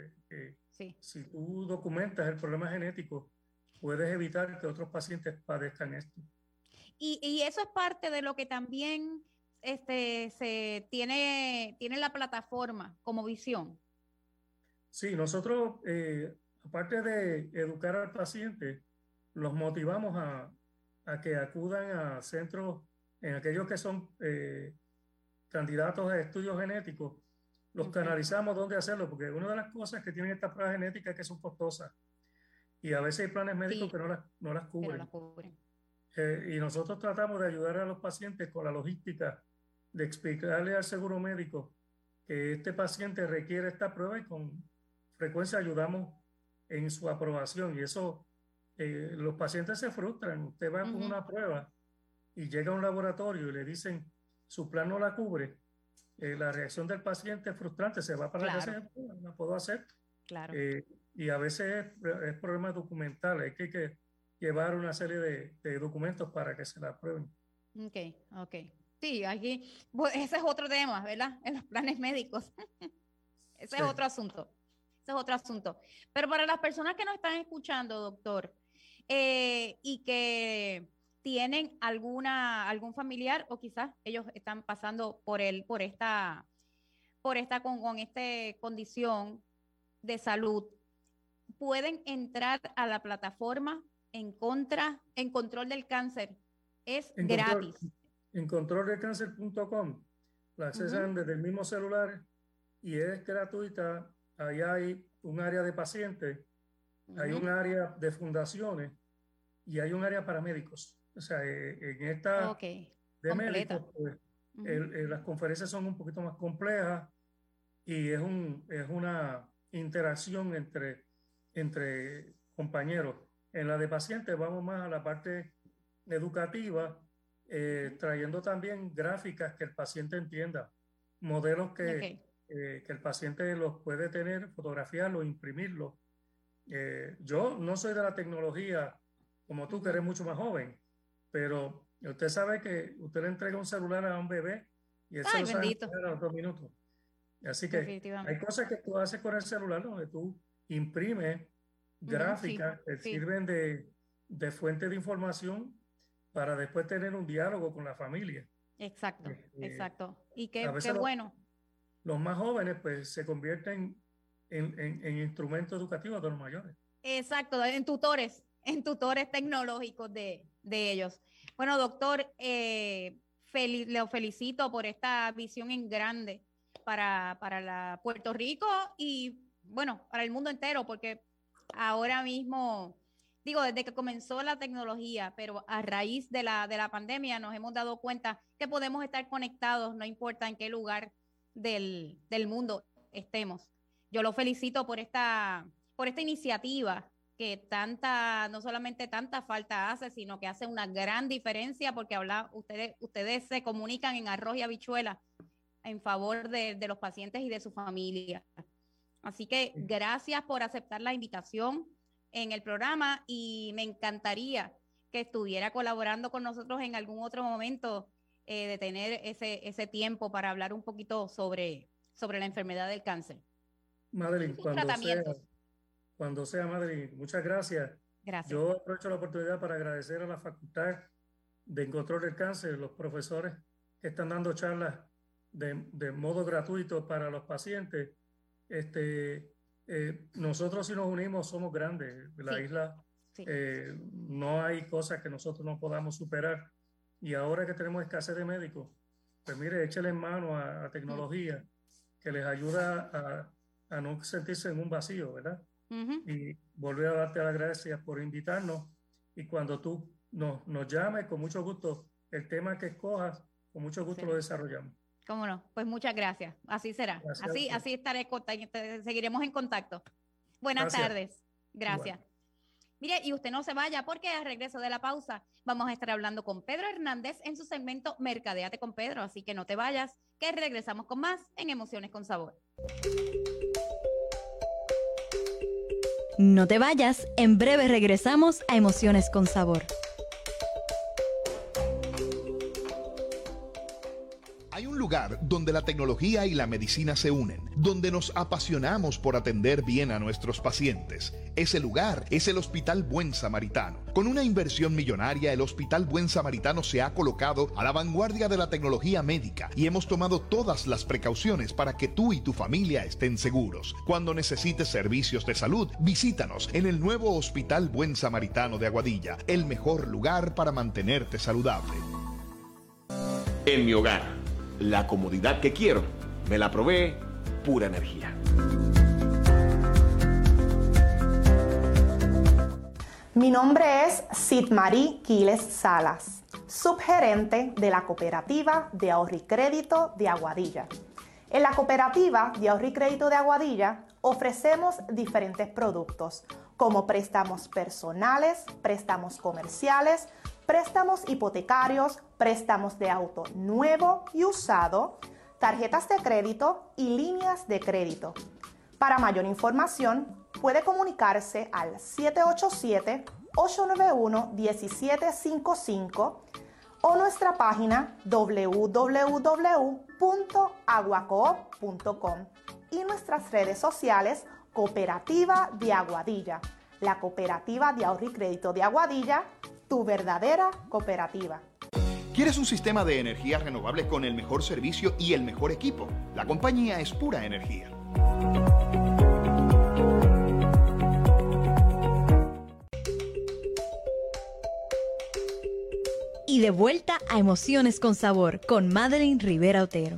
Si tú documentas el problema genético, puedes evitar que otros pacientes padezcan esto. Y eso es parte de lo que también se tiene la plataforma como visión. Sí, nosotros, aparte de educar al paciente, los motivamos a que acudan a centros, en aquellos que son candidatos a estudios genéticos, los canalizamos dónde hacerlo, porque una de las cosas que tienen estas pruebas genéticas es que son costosas y a veces hay planes médicos que no las cubren. Y nosotros tratamos de ayudar a los pacientes con la logística de explicarle al seguro médico que este paciente requiere esta prueba y con frecuencia ayudamos en su aprobación. Y eso, los pacientes se frustran. Usted va con una prueba y llega a un laboratorio y le dicen su plan no la cubre. La reacción del paciente es frustrante, se va para la casa y no la puedo hacer. Claro. Y a veces es problema documental, hay que llevar una serie de documentos para que se la aprueben. Ok. Sí, aquí, ese es otro tema, ¿verdad? En los planes médicos. Ese es otro asunto. Pero para las personas que nos están escuchando, doctor, y que tienen algún familiar o quizás ellos están pasando con esta condición de salud, pueden entrar a la plataforma en control del cáncer. Es gratis. En controldelcáncer.com la accesan desde el mismo celular y es gratuita. Ahí hay un área de pacientes, hay un área de fundaciones y hay un área para médicos. O sea, en esta de médicos, pues, las conferencias son un poquito más complejas y es una interacción entre compañeros. En la de pacientes vamos más a la parte educativa, trayendo también gráficas que el paciente entienda, modelos que el paciente los puede tener, fotografiarlos, imprimirlos. Yo no soy de la tecnología como tú, que eres mucho más joven, pero usted sabe que usted le entrega un celular a un bebé y él se lo sabe a los 2 minutos. Así que hay cosas que tú haces con el celular donde tú imprimes gráficas que sirven de fuente de información para después tener un diálogo con la familia. Exacto. Y qué bueno. Los más jóvenes pues se convierten en instrumentos educativos de los mayores. Exacto, en tutores tecnológicos de ellos. Bueno, doctor, lo felicito por esta visión en grande para Puerto Rico y, bueno, para el mundo entero, porque ahora mismo, desde que comenzó la tecnología, pero a raíz de la pandemia nos hemos dado cuenta que podemos estar conectados, no importa en qué lugar del mundo estemos. Yo lo felicito por esta iniciativa que no solamente tanta falta hace, sino que hace una gran diferencia, porque ustedes se comunican en arroz y habichuela en favor de los pacientes y de su familia. Así que gracias por aceptar la invitación en el programa y me encantaría que estuviera colaborando con nosotros en algún otro momento, de tener ese tiempo para hablar un poquito sobre la enfermedad del cáncer. Madeline, cuando sea, Madeline, muchas gracias. Yo aprovecho la oportunidad para agradecer a la Facultad de Control del Cáncer, los profesores que están dando charlas de modo gratuito para los pacientes. Nosotros, si nos unimos, somos grandes. La isla, no hay cosas que nosotros no podamos superar. Y ahora que tenemos escasez de médicos, pues mire, échale en mano a tecnología que les ayuda a no sentirse en un vacío, ¿verdad? Y volver a darte las gracias por invitarnos. Y cuando tú nos llames, con mucho gusto, el tema que escojas, con mucho gusto lo desarrollamos. ¿Cómo no? Pues muchas gracias. Así será. Así estaré, seguiremos en contacto. Buenas tardes. Gracias. Igual. Mire, y usted no se vaya, porque al regreso de la pausa vamos a estar hablando con Pedro Hernández en su segmento Mercadeate con Pedro. Así que no te vayas, que regresamos con más en Emociones con Sabor. No te vayas, en breve regresamos a Emociones con Sabor. lugar donde la tecnología y la medicina se unen, donde nos apasionamos por atender bien a nuestros pacientes. Ese lugar es el Hospital Buen Samaritano. Con una inversión millonaria, el Hospital Buen Samaritano se ha colocado a la vanguardia de la tecnología médica y hemos tomado todas las precauciones para que tú y tu familia estén seguros. Cuando necesites servicios de salud, visítanos en el nuevo Hospital Buen Samaritano de Aguadilla, el mejor lugar para mantenerte saludable. En mi hogar, la comodidad que quiero, me la provee Pura Energía. Mi nombre es Sidmarí Quiles Salas, subgerente de la Cooperativa de Ahorro y Crédito de Aguadilla. En la Cooperativa de Ahorro y Crédito de Aguadilla ofrecemos diferentes productos como préstamos personales, préstamos comerciales, préstamos hipotecarios, préstamos de auto nuevo y usado, tarjetas de crédito y líneas de crédito. Para mayor información, puede comunicarse al 787-891-1755 o nuestra página www.aguacoop.com y nuestras redes sociales Cooperativa de Aguadilla, la Cooperativa de Ahorro y Crédito de Aguadilla, tu verdadera cooperativa. ¿Quieres un sistema de energía renovable con el mejor servicio y el mejor equipo? La compañía es Pura Energía. Y de vuelta a Emociones con Sabor con Madeline Rivera Otero.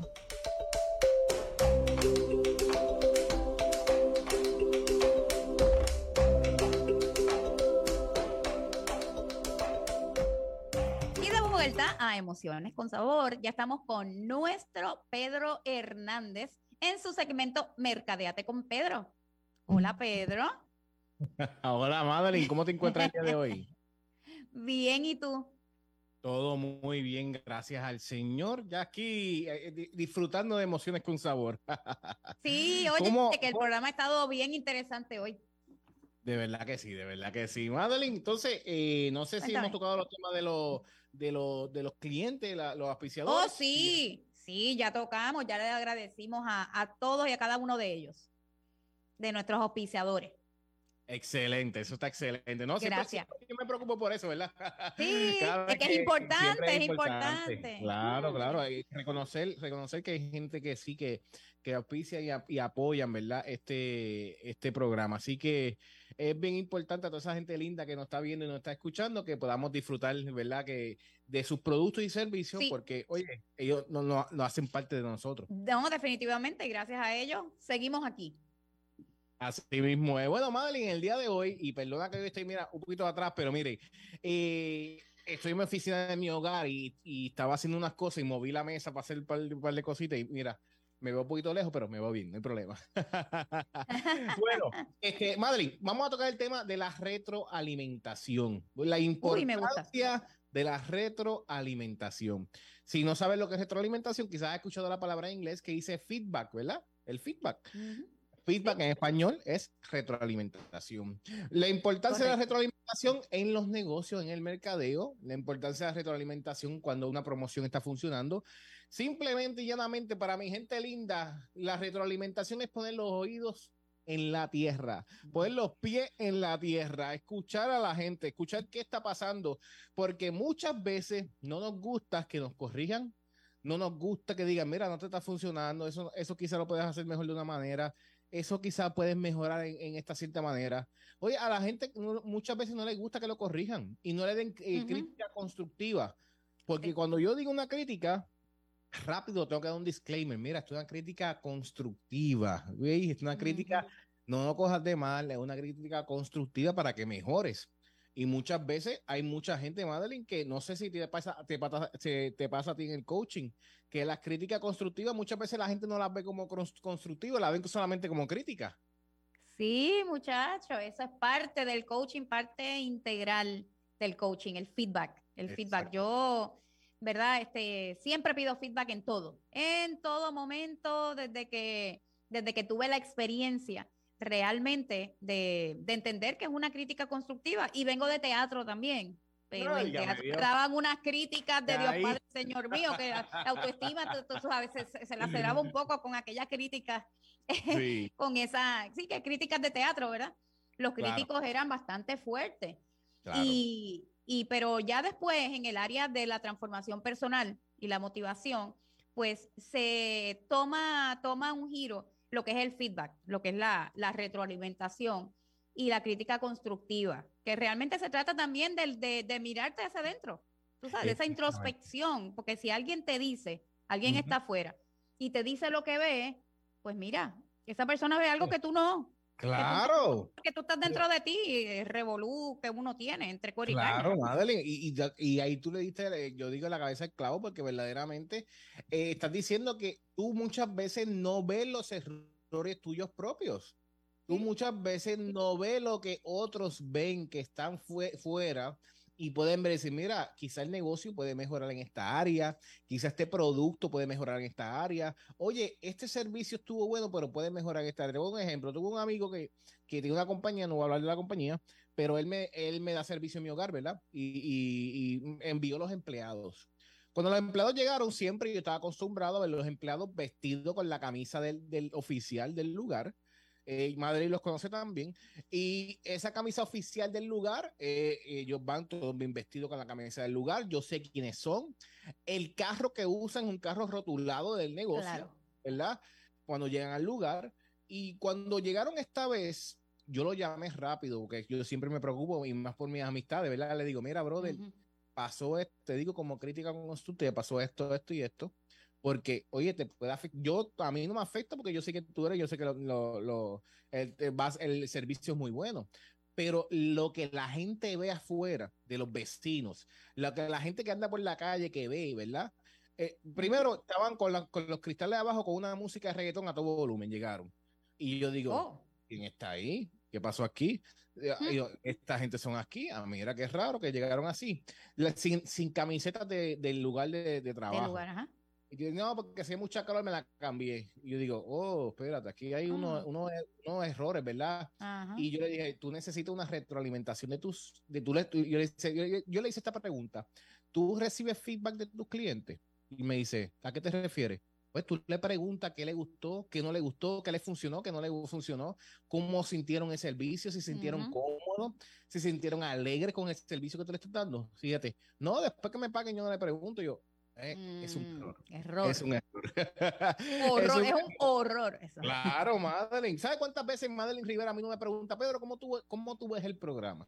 Y de vuelta a Emociones con Sabor, ya estamos con nuestro Pedro Hernández en su segmento Mercadeate con Pedro. Hola, Pedro. Hola, Madeline, ¿cómo te encuentras el día de hoy? Bien, ¿y tú? Todo muy bien, gracias al Señor. Ya aquí disfrutando de Emociones con Sabor. Sí, oye, que el programa ha estado bien interesante hoy. De verdad que sí, de verdad que sí. Madeline, entonces, no sé si hemos tocado los temas de los clientes, los auspiciadores. Oh, sí, sí, ya tocamos, ya le agradecimos a todos y a cada uno de ellos, de nuestros auspiciadores. Excelente, eso está excelente. No, gracias. Siempre me preocupo por eso, ¿verdad? Sí, es que es importante. Claro, claro. Reconocer que hay gente que sí, que auspicia y apoyan, ¿verdad? Este programa. Así que es bien importante a toda esa gente linda que nos está viendo y nos está escuchando que podamos disfrutar, ¿verdad? Que de sus productos y servicios, sí, porque, oye, ellos no hacen parte de nosotros. No, definitivamente, gracias a ellos, seguimos aquí. Así mismo es. Bueno, Madeline, el día de hoy, y perdona que yo estoy, mira, un poquito atrás, pero mire, estoy en mi oficina de mi hogar y estaba haciendo unas cosas y moví la mesa para hacer un par de cositas y mira, me veo un poquito lejos, pero me veo bien, no hay problema. Bueno, Madeline, vamos a tocar el tema de la retroalimentación, la importancia de la retroalimentación. Si no sabes lo que es retroalimentación, quizás has escuchado la palabra en inglés que dice feedback, ¿verdad? El feedback. Feedback en español es retroalimentación. La importancia de la retroalimentación en los negocios, en el mercadeo, la importancia de la retroalimentación cuando una promoción está funcionando. Simplemente y llanamente, para mi gente linda, la retroalimentación es poner los oídos en la tierra, poner los pies en la tierra, escuchar a la gente, escuchar qué está pasando, porque muchas veces no nos gusta que nos corrijan, no nos gusta que digan, mira, no te está funcionando, eso quizá lo puedes hacer mejor de una manera. Eso quizás puedes mejorar en esta cierta manera. Oye, a la gente muchas veces no le gusta que lo corrijan y no le den crítica constructiva. Porque cuando yo digo una crítica, rápido tengo que dar un disclaimer. Mira, esto es una crítica constructiva. ¿Veis? Es una crítica, no cojas de mal, es una crítica constructiva para que mejores. Y muchas veces hay mucha gente, Madeline, que no sé si te pasa a ti en el coaching, que las críticas constructivas muchas veces la gente no las ve como constructivas, las ven solamente como crítica. Sí, muchacho, eso es parte del coaching, parte integral del coaching, el feedback. Feedback. Yo, ¿verdad? Siempre pido feedback en todo momento, desde que tuve la experiencia realmente de entender que es una crítica constructiva, y vengo de teatro también. Pero en teatro daban unas críticas de Dios Padre, Señor mío, que la autoestima, tú a veces se laceraba un poco con aquellas críticas, con esas, que críticas de teatro, ¿verdad? Los críticos eran bastante fuertes. Claro. Pero ya después, en el área de la transformación personal y la motivación, pues se toma un giro lo que es el feedback, lo que es la retroalimentación y la crítica constructiva, que realmente se trata también de mirarte hacia adentro, tú sabes, de esa introspección, porque si alguien te dice, alguien está afuera y te dice lo que ve, pues mira, esa persona ve algo que tú no. Claro. Que tú estás dentro de ti, el revolú que uno tiene entre cuero y carne. Claro, Madeline, y ahí tú le diste, yo digo, la cabeza al clavo, porque verdaderamente estás diciendo que tú muchas veces no ves los errores tuyos propios. Tú muchas veces no ves lo que otros ven que están fuera y pueden ver y decir, mira, quizá el negocio puede mejorar en esta área, quizá este producto puede mejorar en esta área. Oye, este servicio estuvo bueno, pero puede mejorar en esta área. Tengo un ejemplo, tuve un amigo que tiene una compañía, no voy a hablar de la compañía, pero él me da servicio en mi hogar, ¿verdad? Y envió los empleados. Cuando los empleados llegaron, siempre yo estaba acostumbrado a ver los empleados vestidos con la camisa del oficial del lugar. Madrid los conoce también, y esa camisa oficial del lugar, ellos van todos bien vestidos con la camisa del lugar, yo sé quiénes son, el carro que usan es un carro rotulado del negocio, ¿verdad? Cuando llegan al lugar, y cuando llegaron esta vez, yo lo llamé rápido, porque yo siempre me preocupo, y más por mis amistades, ¿verdad? Le digo, mira, brother, pasó esto, te digo como crítica constructiva, pasó esto y esto, porque, oye, te puede afectar. A mí no me afecta porque yo sé que tú eres, yo sé que el servicio es muy bueno. Pero lo que la gente ve afuera de los vecinos, lo que la gente que anda por la calle que ve, ¿verdad? Primero estaban con los cristales abajo con una música de reggaetón a todo volumen, llegaron. Y yo digo, ¿quién está ahí? ¿Qué pasó aquí? Esta gente son aquí. Mira qué raro que llegaron así. Sin camisetas del lugar de trabajo. Del lugar, ajá. Y yo digo, no, porque hacía mucha calor, me la cambié. Y yo digo, espérate, aquí hay unos errores, ¿verdad? Ajá. Y yo le dije, tú necesitas una retroalimentación yo le hice esta pregunta. ¿Tú recibes feedback de tus clientes? Y me dice, ¿a qué te refieres? Pues tú le preguntas qué le gustó, qué no le gustó, qué le funcionó, qué no le funcionó, cómo sintieron el servicio, si sintieron cómodos, si sintieron alegres con el servicio que tú le estás dando. Fíjate, no, después que me paguen yo no le pregunto, es un error. Es un error. Es un horror. Eso. Claro, Madeline. ¿Sabes cuántas veces Madeline Rivera a mí no me pregunta, Pedro, ¿cómo tú ves el programa?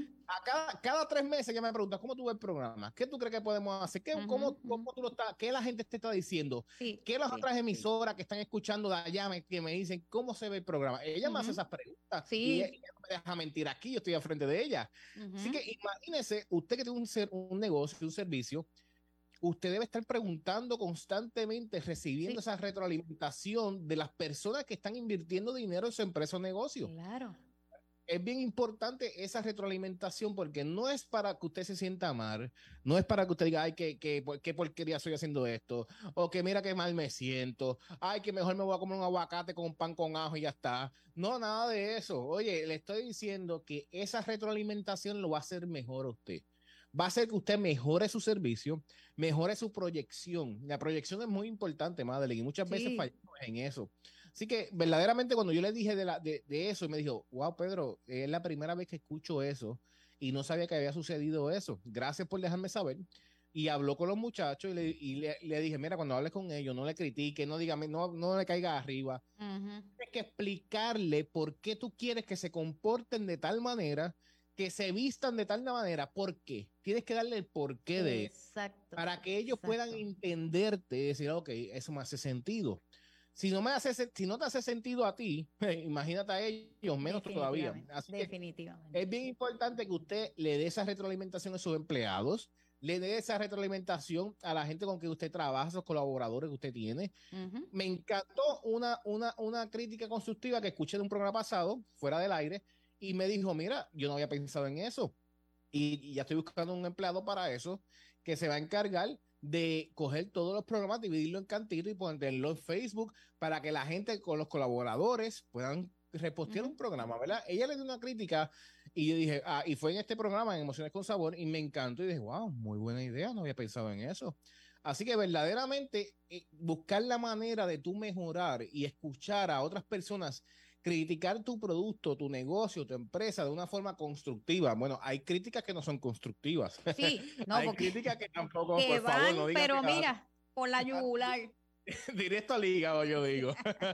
Cada 3 meses ella me pregunta, ¿cómo tú ves el programa? ¿Qué tú crees que podemos hacer? ¿Cómo tú lo estás? ¿Qué la gente te está diciendo? ¿Qué las otras emisoras que están escuchando de allá que me dicen cómo se ve el programa? Ella me hace esas preguntas y ella no me deja mentir aquí, yo estoy al frente de ella. Así que imagínese, usted que tiene un negocio, un servicio, usted debe estar preguntando constantemente, recibiendo esa retroalimentación de las personas que están invirtiendo dinero en su empresa o negocio. Claro. Es bien importante esa retroalimentación porque no es para que usted se sienta mal, no es para que usted diga, ay, qué porquería estoy haciendo esto, o que mira qué mal me siento, ay, que mejor me voy a comer un aguacate con pan con ajo y ya está. No, nada de eso. Oye, le estoy diciendo que esa retroalimentación lo va a hacer mejor a usted. Va a hacer que usted mejore su servicio, mejore su proyección. La proyección es muy importante, Madeline, y muchas veces fallamos en eso. Así que verdaderamente cuando yo le dije de eso, me dijo, wow, Pedro, es la primera vez que escucho eso y no sabía que había sucedido eso. Gracias por dejarme saber. Y habló con los muchachos y le dije, mira, cuando hables con ellos, no le critique, no le caiga arriba. Tienes que explicarle por qué tú quieres que se comporten de tal manera, que se vistan de tal manera. ¿Por qué? Tienes que darle el porqué de eso. Para que ellos puedan entenderte y decir, ok, eso me hace sentido. Si no te hace sentido a ti, imagínate a ellos, menos todavía. Así definitivamente. Es bien importante que usted le dé esa retroalimentación a sus empleados, le dé esa retroalimentación a la gente con que usted trabaja, a los colaboradores que usted tiene. Me encantó una crítica constructiva que escuché de un programa pasado, fuera del aire, y me dijo, mira, yo no había pensado en eso. Y ya estoy buscando un empleado para eso, que se va a encargar de coger todos los programas, dividirlo en cantitos y ponerlo en Facebook para que la gente con los colaboradores puedan repostear un programa, ¿verdad? Ella le dio una crítica Y yo dije, y fue en este programa, en Emociones con Sabor, y me encantó. Y dije, wow, muy buena idea, no había pensado en eso. Así que verdaderamente buscar la manera de tú mejorar y escuchar a otras personas, criticar tu producto, tu negocio, tu empresa de una forma constructiva. Bueno, hay críticas que no son constructivas. Sí, no, hay porque críticas que tampoco, que por van, favor, no digan pero que mira, por la yugular. directo al hígado, yo digo.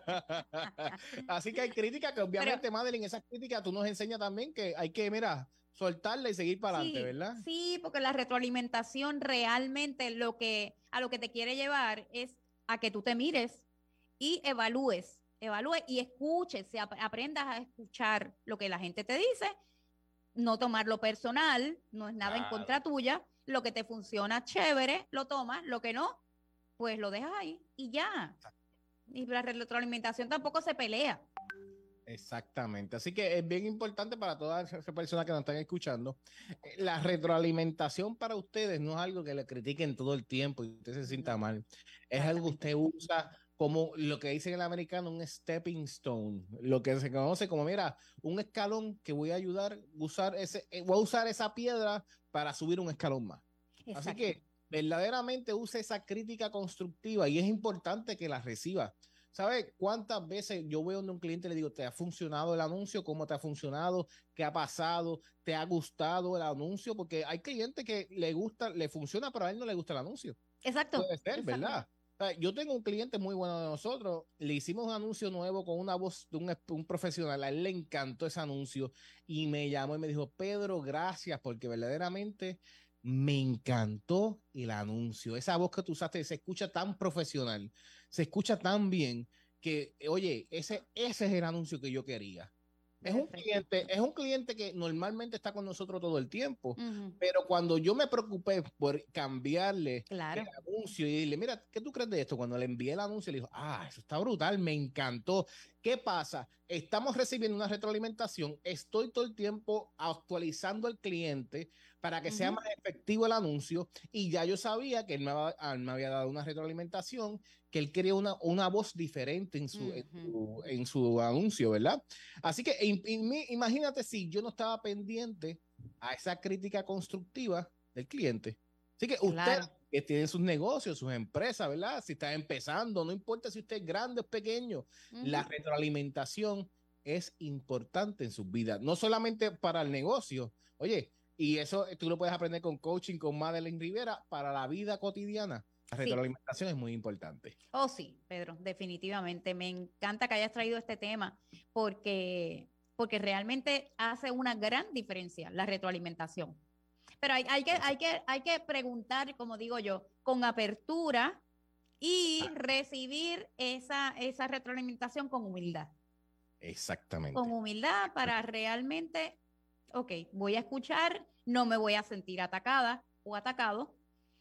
Así que hay críticas que obviamente, Madeline, esas críticas tú nos enseñas también que hay que, mira, soltarla y seguir para adelante, ¿verdad? Sí, porque la retroalimentación realmente a lo que te quiere llevar es a que tú te mires y evalúe y escuches, aprendas a escuchar lo que la gente te dice, no tomarlo personal, no es nada en contra tuya, lo que te funciona chévere, lo tomas, lo que no, pues lo dejas ahí y ya. Y la retroalimentación tampoco se pelea. Exactamente, así que es bien importante para todas esas personas que nos están escuchando. La retroalimentación para ustedes no es algo que le critiquen todo el tiempo y usted se sienta mal, es algo que usted usa como lo que dicen en el americano, un stepping stone, lo que se conoce como, mira, un escalón que voy a ayudar, voy a usar esa piedra para subir un escalón más. Exacto. Así que verdaderamente use esa crítica constructiva y es importante que la reciba. ¿Sabes cuántas veces yo veo donde un cliente le digo, ¿te ha funcionado el anuncio? ¿Cómo te ha funcionado? ¿Qué ha pasado? ¿Te ha gustado el anuncio? Porque hay clientes que le gusta, le funciona, pero a él no le gusta el anuncio. Exacto. Puede ser, ¿verdad? O sea, yo tengo un cliente muy bueno de nosotros, le hicimos un anuncio nuevo con una voz de un profesional, a él le encantó ese anuncio y me llamó y me dijo, Pedro, gracias, porque verdaderamente me encantó el anuncio. Esa voz que tú usaste se escucha tan profesional, se escucha tan bien que, oye, ese es el anuncio que yo quería. Es un cliente que normalmente está con nosotros todo el tiempo, pero cuando yo me preocupé por cambiarle el anuncio y decirle, mira, ¿qué tú crees de esto? Cuando le envié el anuncio, le dijo, eso está brutal, me encantó. ¿Qué pasa? Estamos recibiendo una retroalimentación, estoy todo el tiempo actualizando al cliente para que sea más efectivo el anuncio y ya yo sabía que él me había dado una retroalimentación, que él quería una voz diferente en su anuncio, ¿verdad? Así que imagínate si yo no estaba pendiente a esa crítica constructiva del cliente. Así que usted que tiene sus negocios, sus empresas, ¿verdad? Si está empezando, no importa si usted es grande o pequeño, la retroalimentación es importante en sus vidas, no solamente para el negocio, oye, y eso tú lo puedes aprender con coaching con Madeline Rivera para la vida cotidiana. La retroalimentación es muy importante. Oh, sí, Pedro, definitivamente. Me encanta que hayas traído este tema porque realmente hace una gran diferencia la retroalimentación. Pero hay que preguntar, como digo yo, con apertura y recibir esa retroalimentación con humildad. Exactamente. Con humildad para realmente, voy a escuchar, no me voy a sentir atacada o atacado.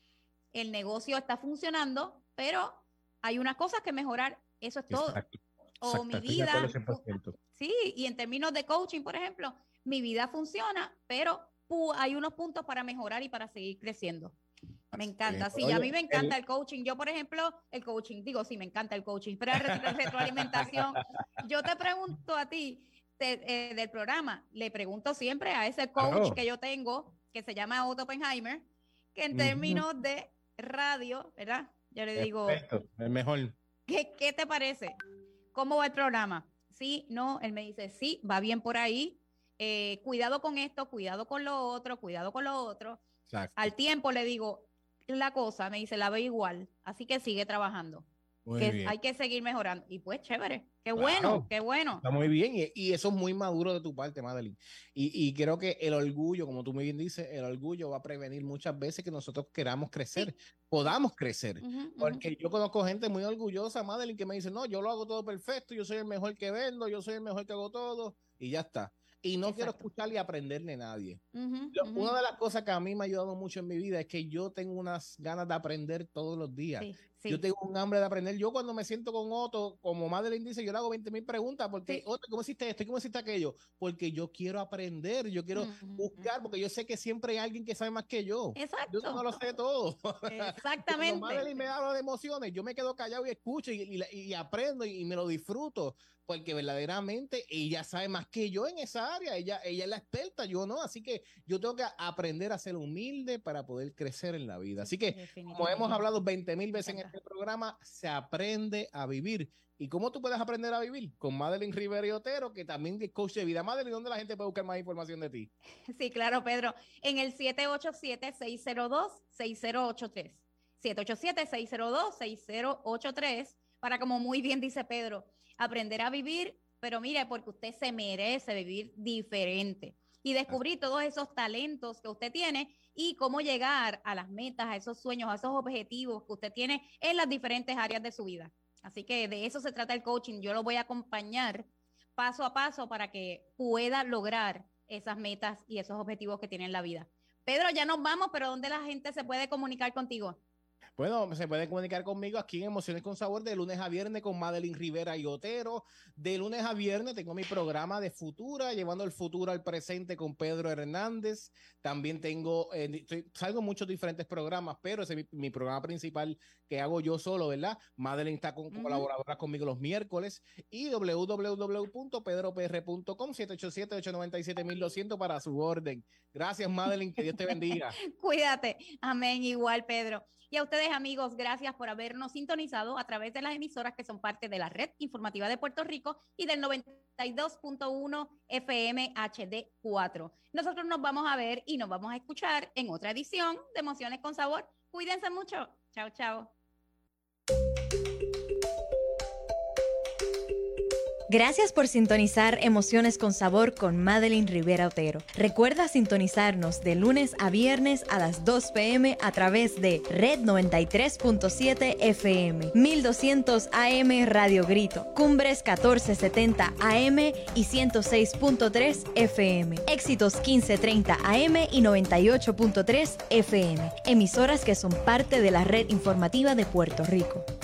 El negocio está funcionando, pero hay unas cosas que mejorar, eso es todo. Exacto. O mi vida, sí, y en términos de coaching, por ejemplo, mi vida funciona, pero hay unos puntos para mejorar y para seguir creciendo. Me encanta, sí, a mí me encanta el coaching. Yo, por ejemplo, me encanta el coaching, pero la retroalimentación, yo te pregunto a ti del programa, le pregunto siempre a ese coach que yo tengo, que se llama Otto Oppenheimer, que en términos de radio, ¿verdad? Yo le digo, el mejor. ¿Qué te parece? ¿Cómo va el programa? Sí, no, él me dice, sí, va bien por ahí, cuidado con esto, cuidado con lo otro, cuidado con lo otro. Exacto. Al tiempo le digo, la cosa, me dice, la veo igual, así que sigue trabajando. Hay que seguir mejorando. Y pues, chévere, qué bueno. Está muy bien, y eso es muy maduro de tu parte, Madeline. Y creo que el orgullo, como tú muy bien dices, el orgullo va a prevenir muchas veces que nosotros queramos crecer, podamos crecer. Porque yo conozco gente muy orgullosa, Madeline, que me dice, no, yo lo hago todo perfecto, yo soy el mejor que vendo, yo soy el mejor que hago todo, y ya está. Y no quiero escucharle y aprenderle a nadie. Una de las cosas que a mí me ha ayudado mucho en mi vida es que yo tengo unas ganas de aprender todos los días. Yo tengo un hambre de aprender. Yo cuando me siento con Otto, como Madeline dice, yo le hago 20,000 preguntas porque, Otto, ¿cómo hiciste esto? ¿Cómo hiciste aquello? Porque yo quiero aprender, yo quiero buscar, porque yo sé que siempre hay alguien que sabe más que yo. Exacto. Yo no lo sé todo. Exactamente. Cuando Madeline me habla de emociones, yo me quedo callado y escucho y aprendo y me lo disfruto, porque verdaderamente ella sabe más que yo en esa área. Ella es la experta, yo no. Así que yo tengo que aprender a ser humilde para poder crecer en la vida. Así que, como hemos hablado 20,000 veces en este programa, se aprende a vivir. ¿Y cómo tú puedes aprender a vivir? Con Madeline Rivera y Otero, que también es coach de vida. Madeline, ¿dónde la gente puede buscar más información de ti? Sí, claro, Pedro. En el 787-602-6083. 787-602-6083, para, como muy bien dice Pedro, aprender a vivir, pero mire, porque usted se merece vivir diferente y descubrir todos esos talentos que usted tiene y cómo llegar a las metas, a esos sueños, a esos objetivos que usted tiene en las diferentes áreas de su vida. Así que de eso se trata el coaching. Yo lo voy a acompañar paso a paso para que pueda lograr esas metas y esos objetivos que tiene en la vida. Pedro, ya nos vamos, pero ¿dónde la gente se puede comunicar contigo? Bueno, se pueden comunicar conmigo aquí en Emociones con Sabor de lunes a viernes con Madeline Rivera y Otero. De lunes a viernes tengo mi programa de Futura, llevando el futuro al presente con Pedro Hernández. También tengo, salgo en muchos diferentes programas, pero ese es mi programa principal que hago yo solo, ¿verdad? Madeline está con colaboradoras conmigo los miércoles y www.pedropr.com 787-897-1200 para su orden. Gracias, Madeline, que Dios te bendiga. Cuídate. Amén, igual, Pedro. Y a ustedes, amigos, gracias por habernos sintonizado a través de las emisoras que son parte de la Red Informativa de Puerto Rico y del 92.1 FM HD4. Nosotros nos vamos a ver y nos vamos a escuchar en otra edición de Emociones con Sabor. Cuídense mucho. Chao, chao. Gracias por sintonizar Emociones con Sabor con Madeline Rivera Otero. Recuerda sintonizarnos de lunes a viernes a las 2 p.m. a través de Red 93.7 FM, 1200 AM Radio Grito, Cumbres 1470 AM y 106.3 FM, Éxitos 1530 AM y 98.3 FM, emisoras que son parte de la Red Informativa de Puerto Rico.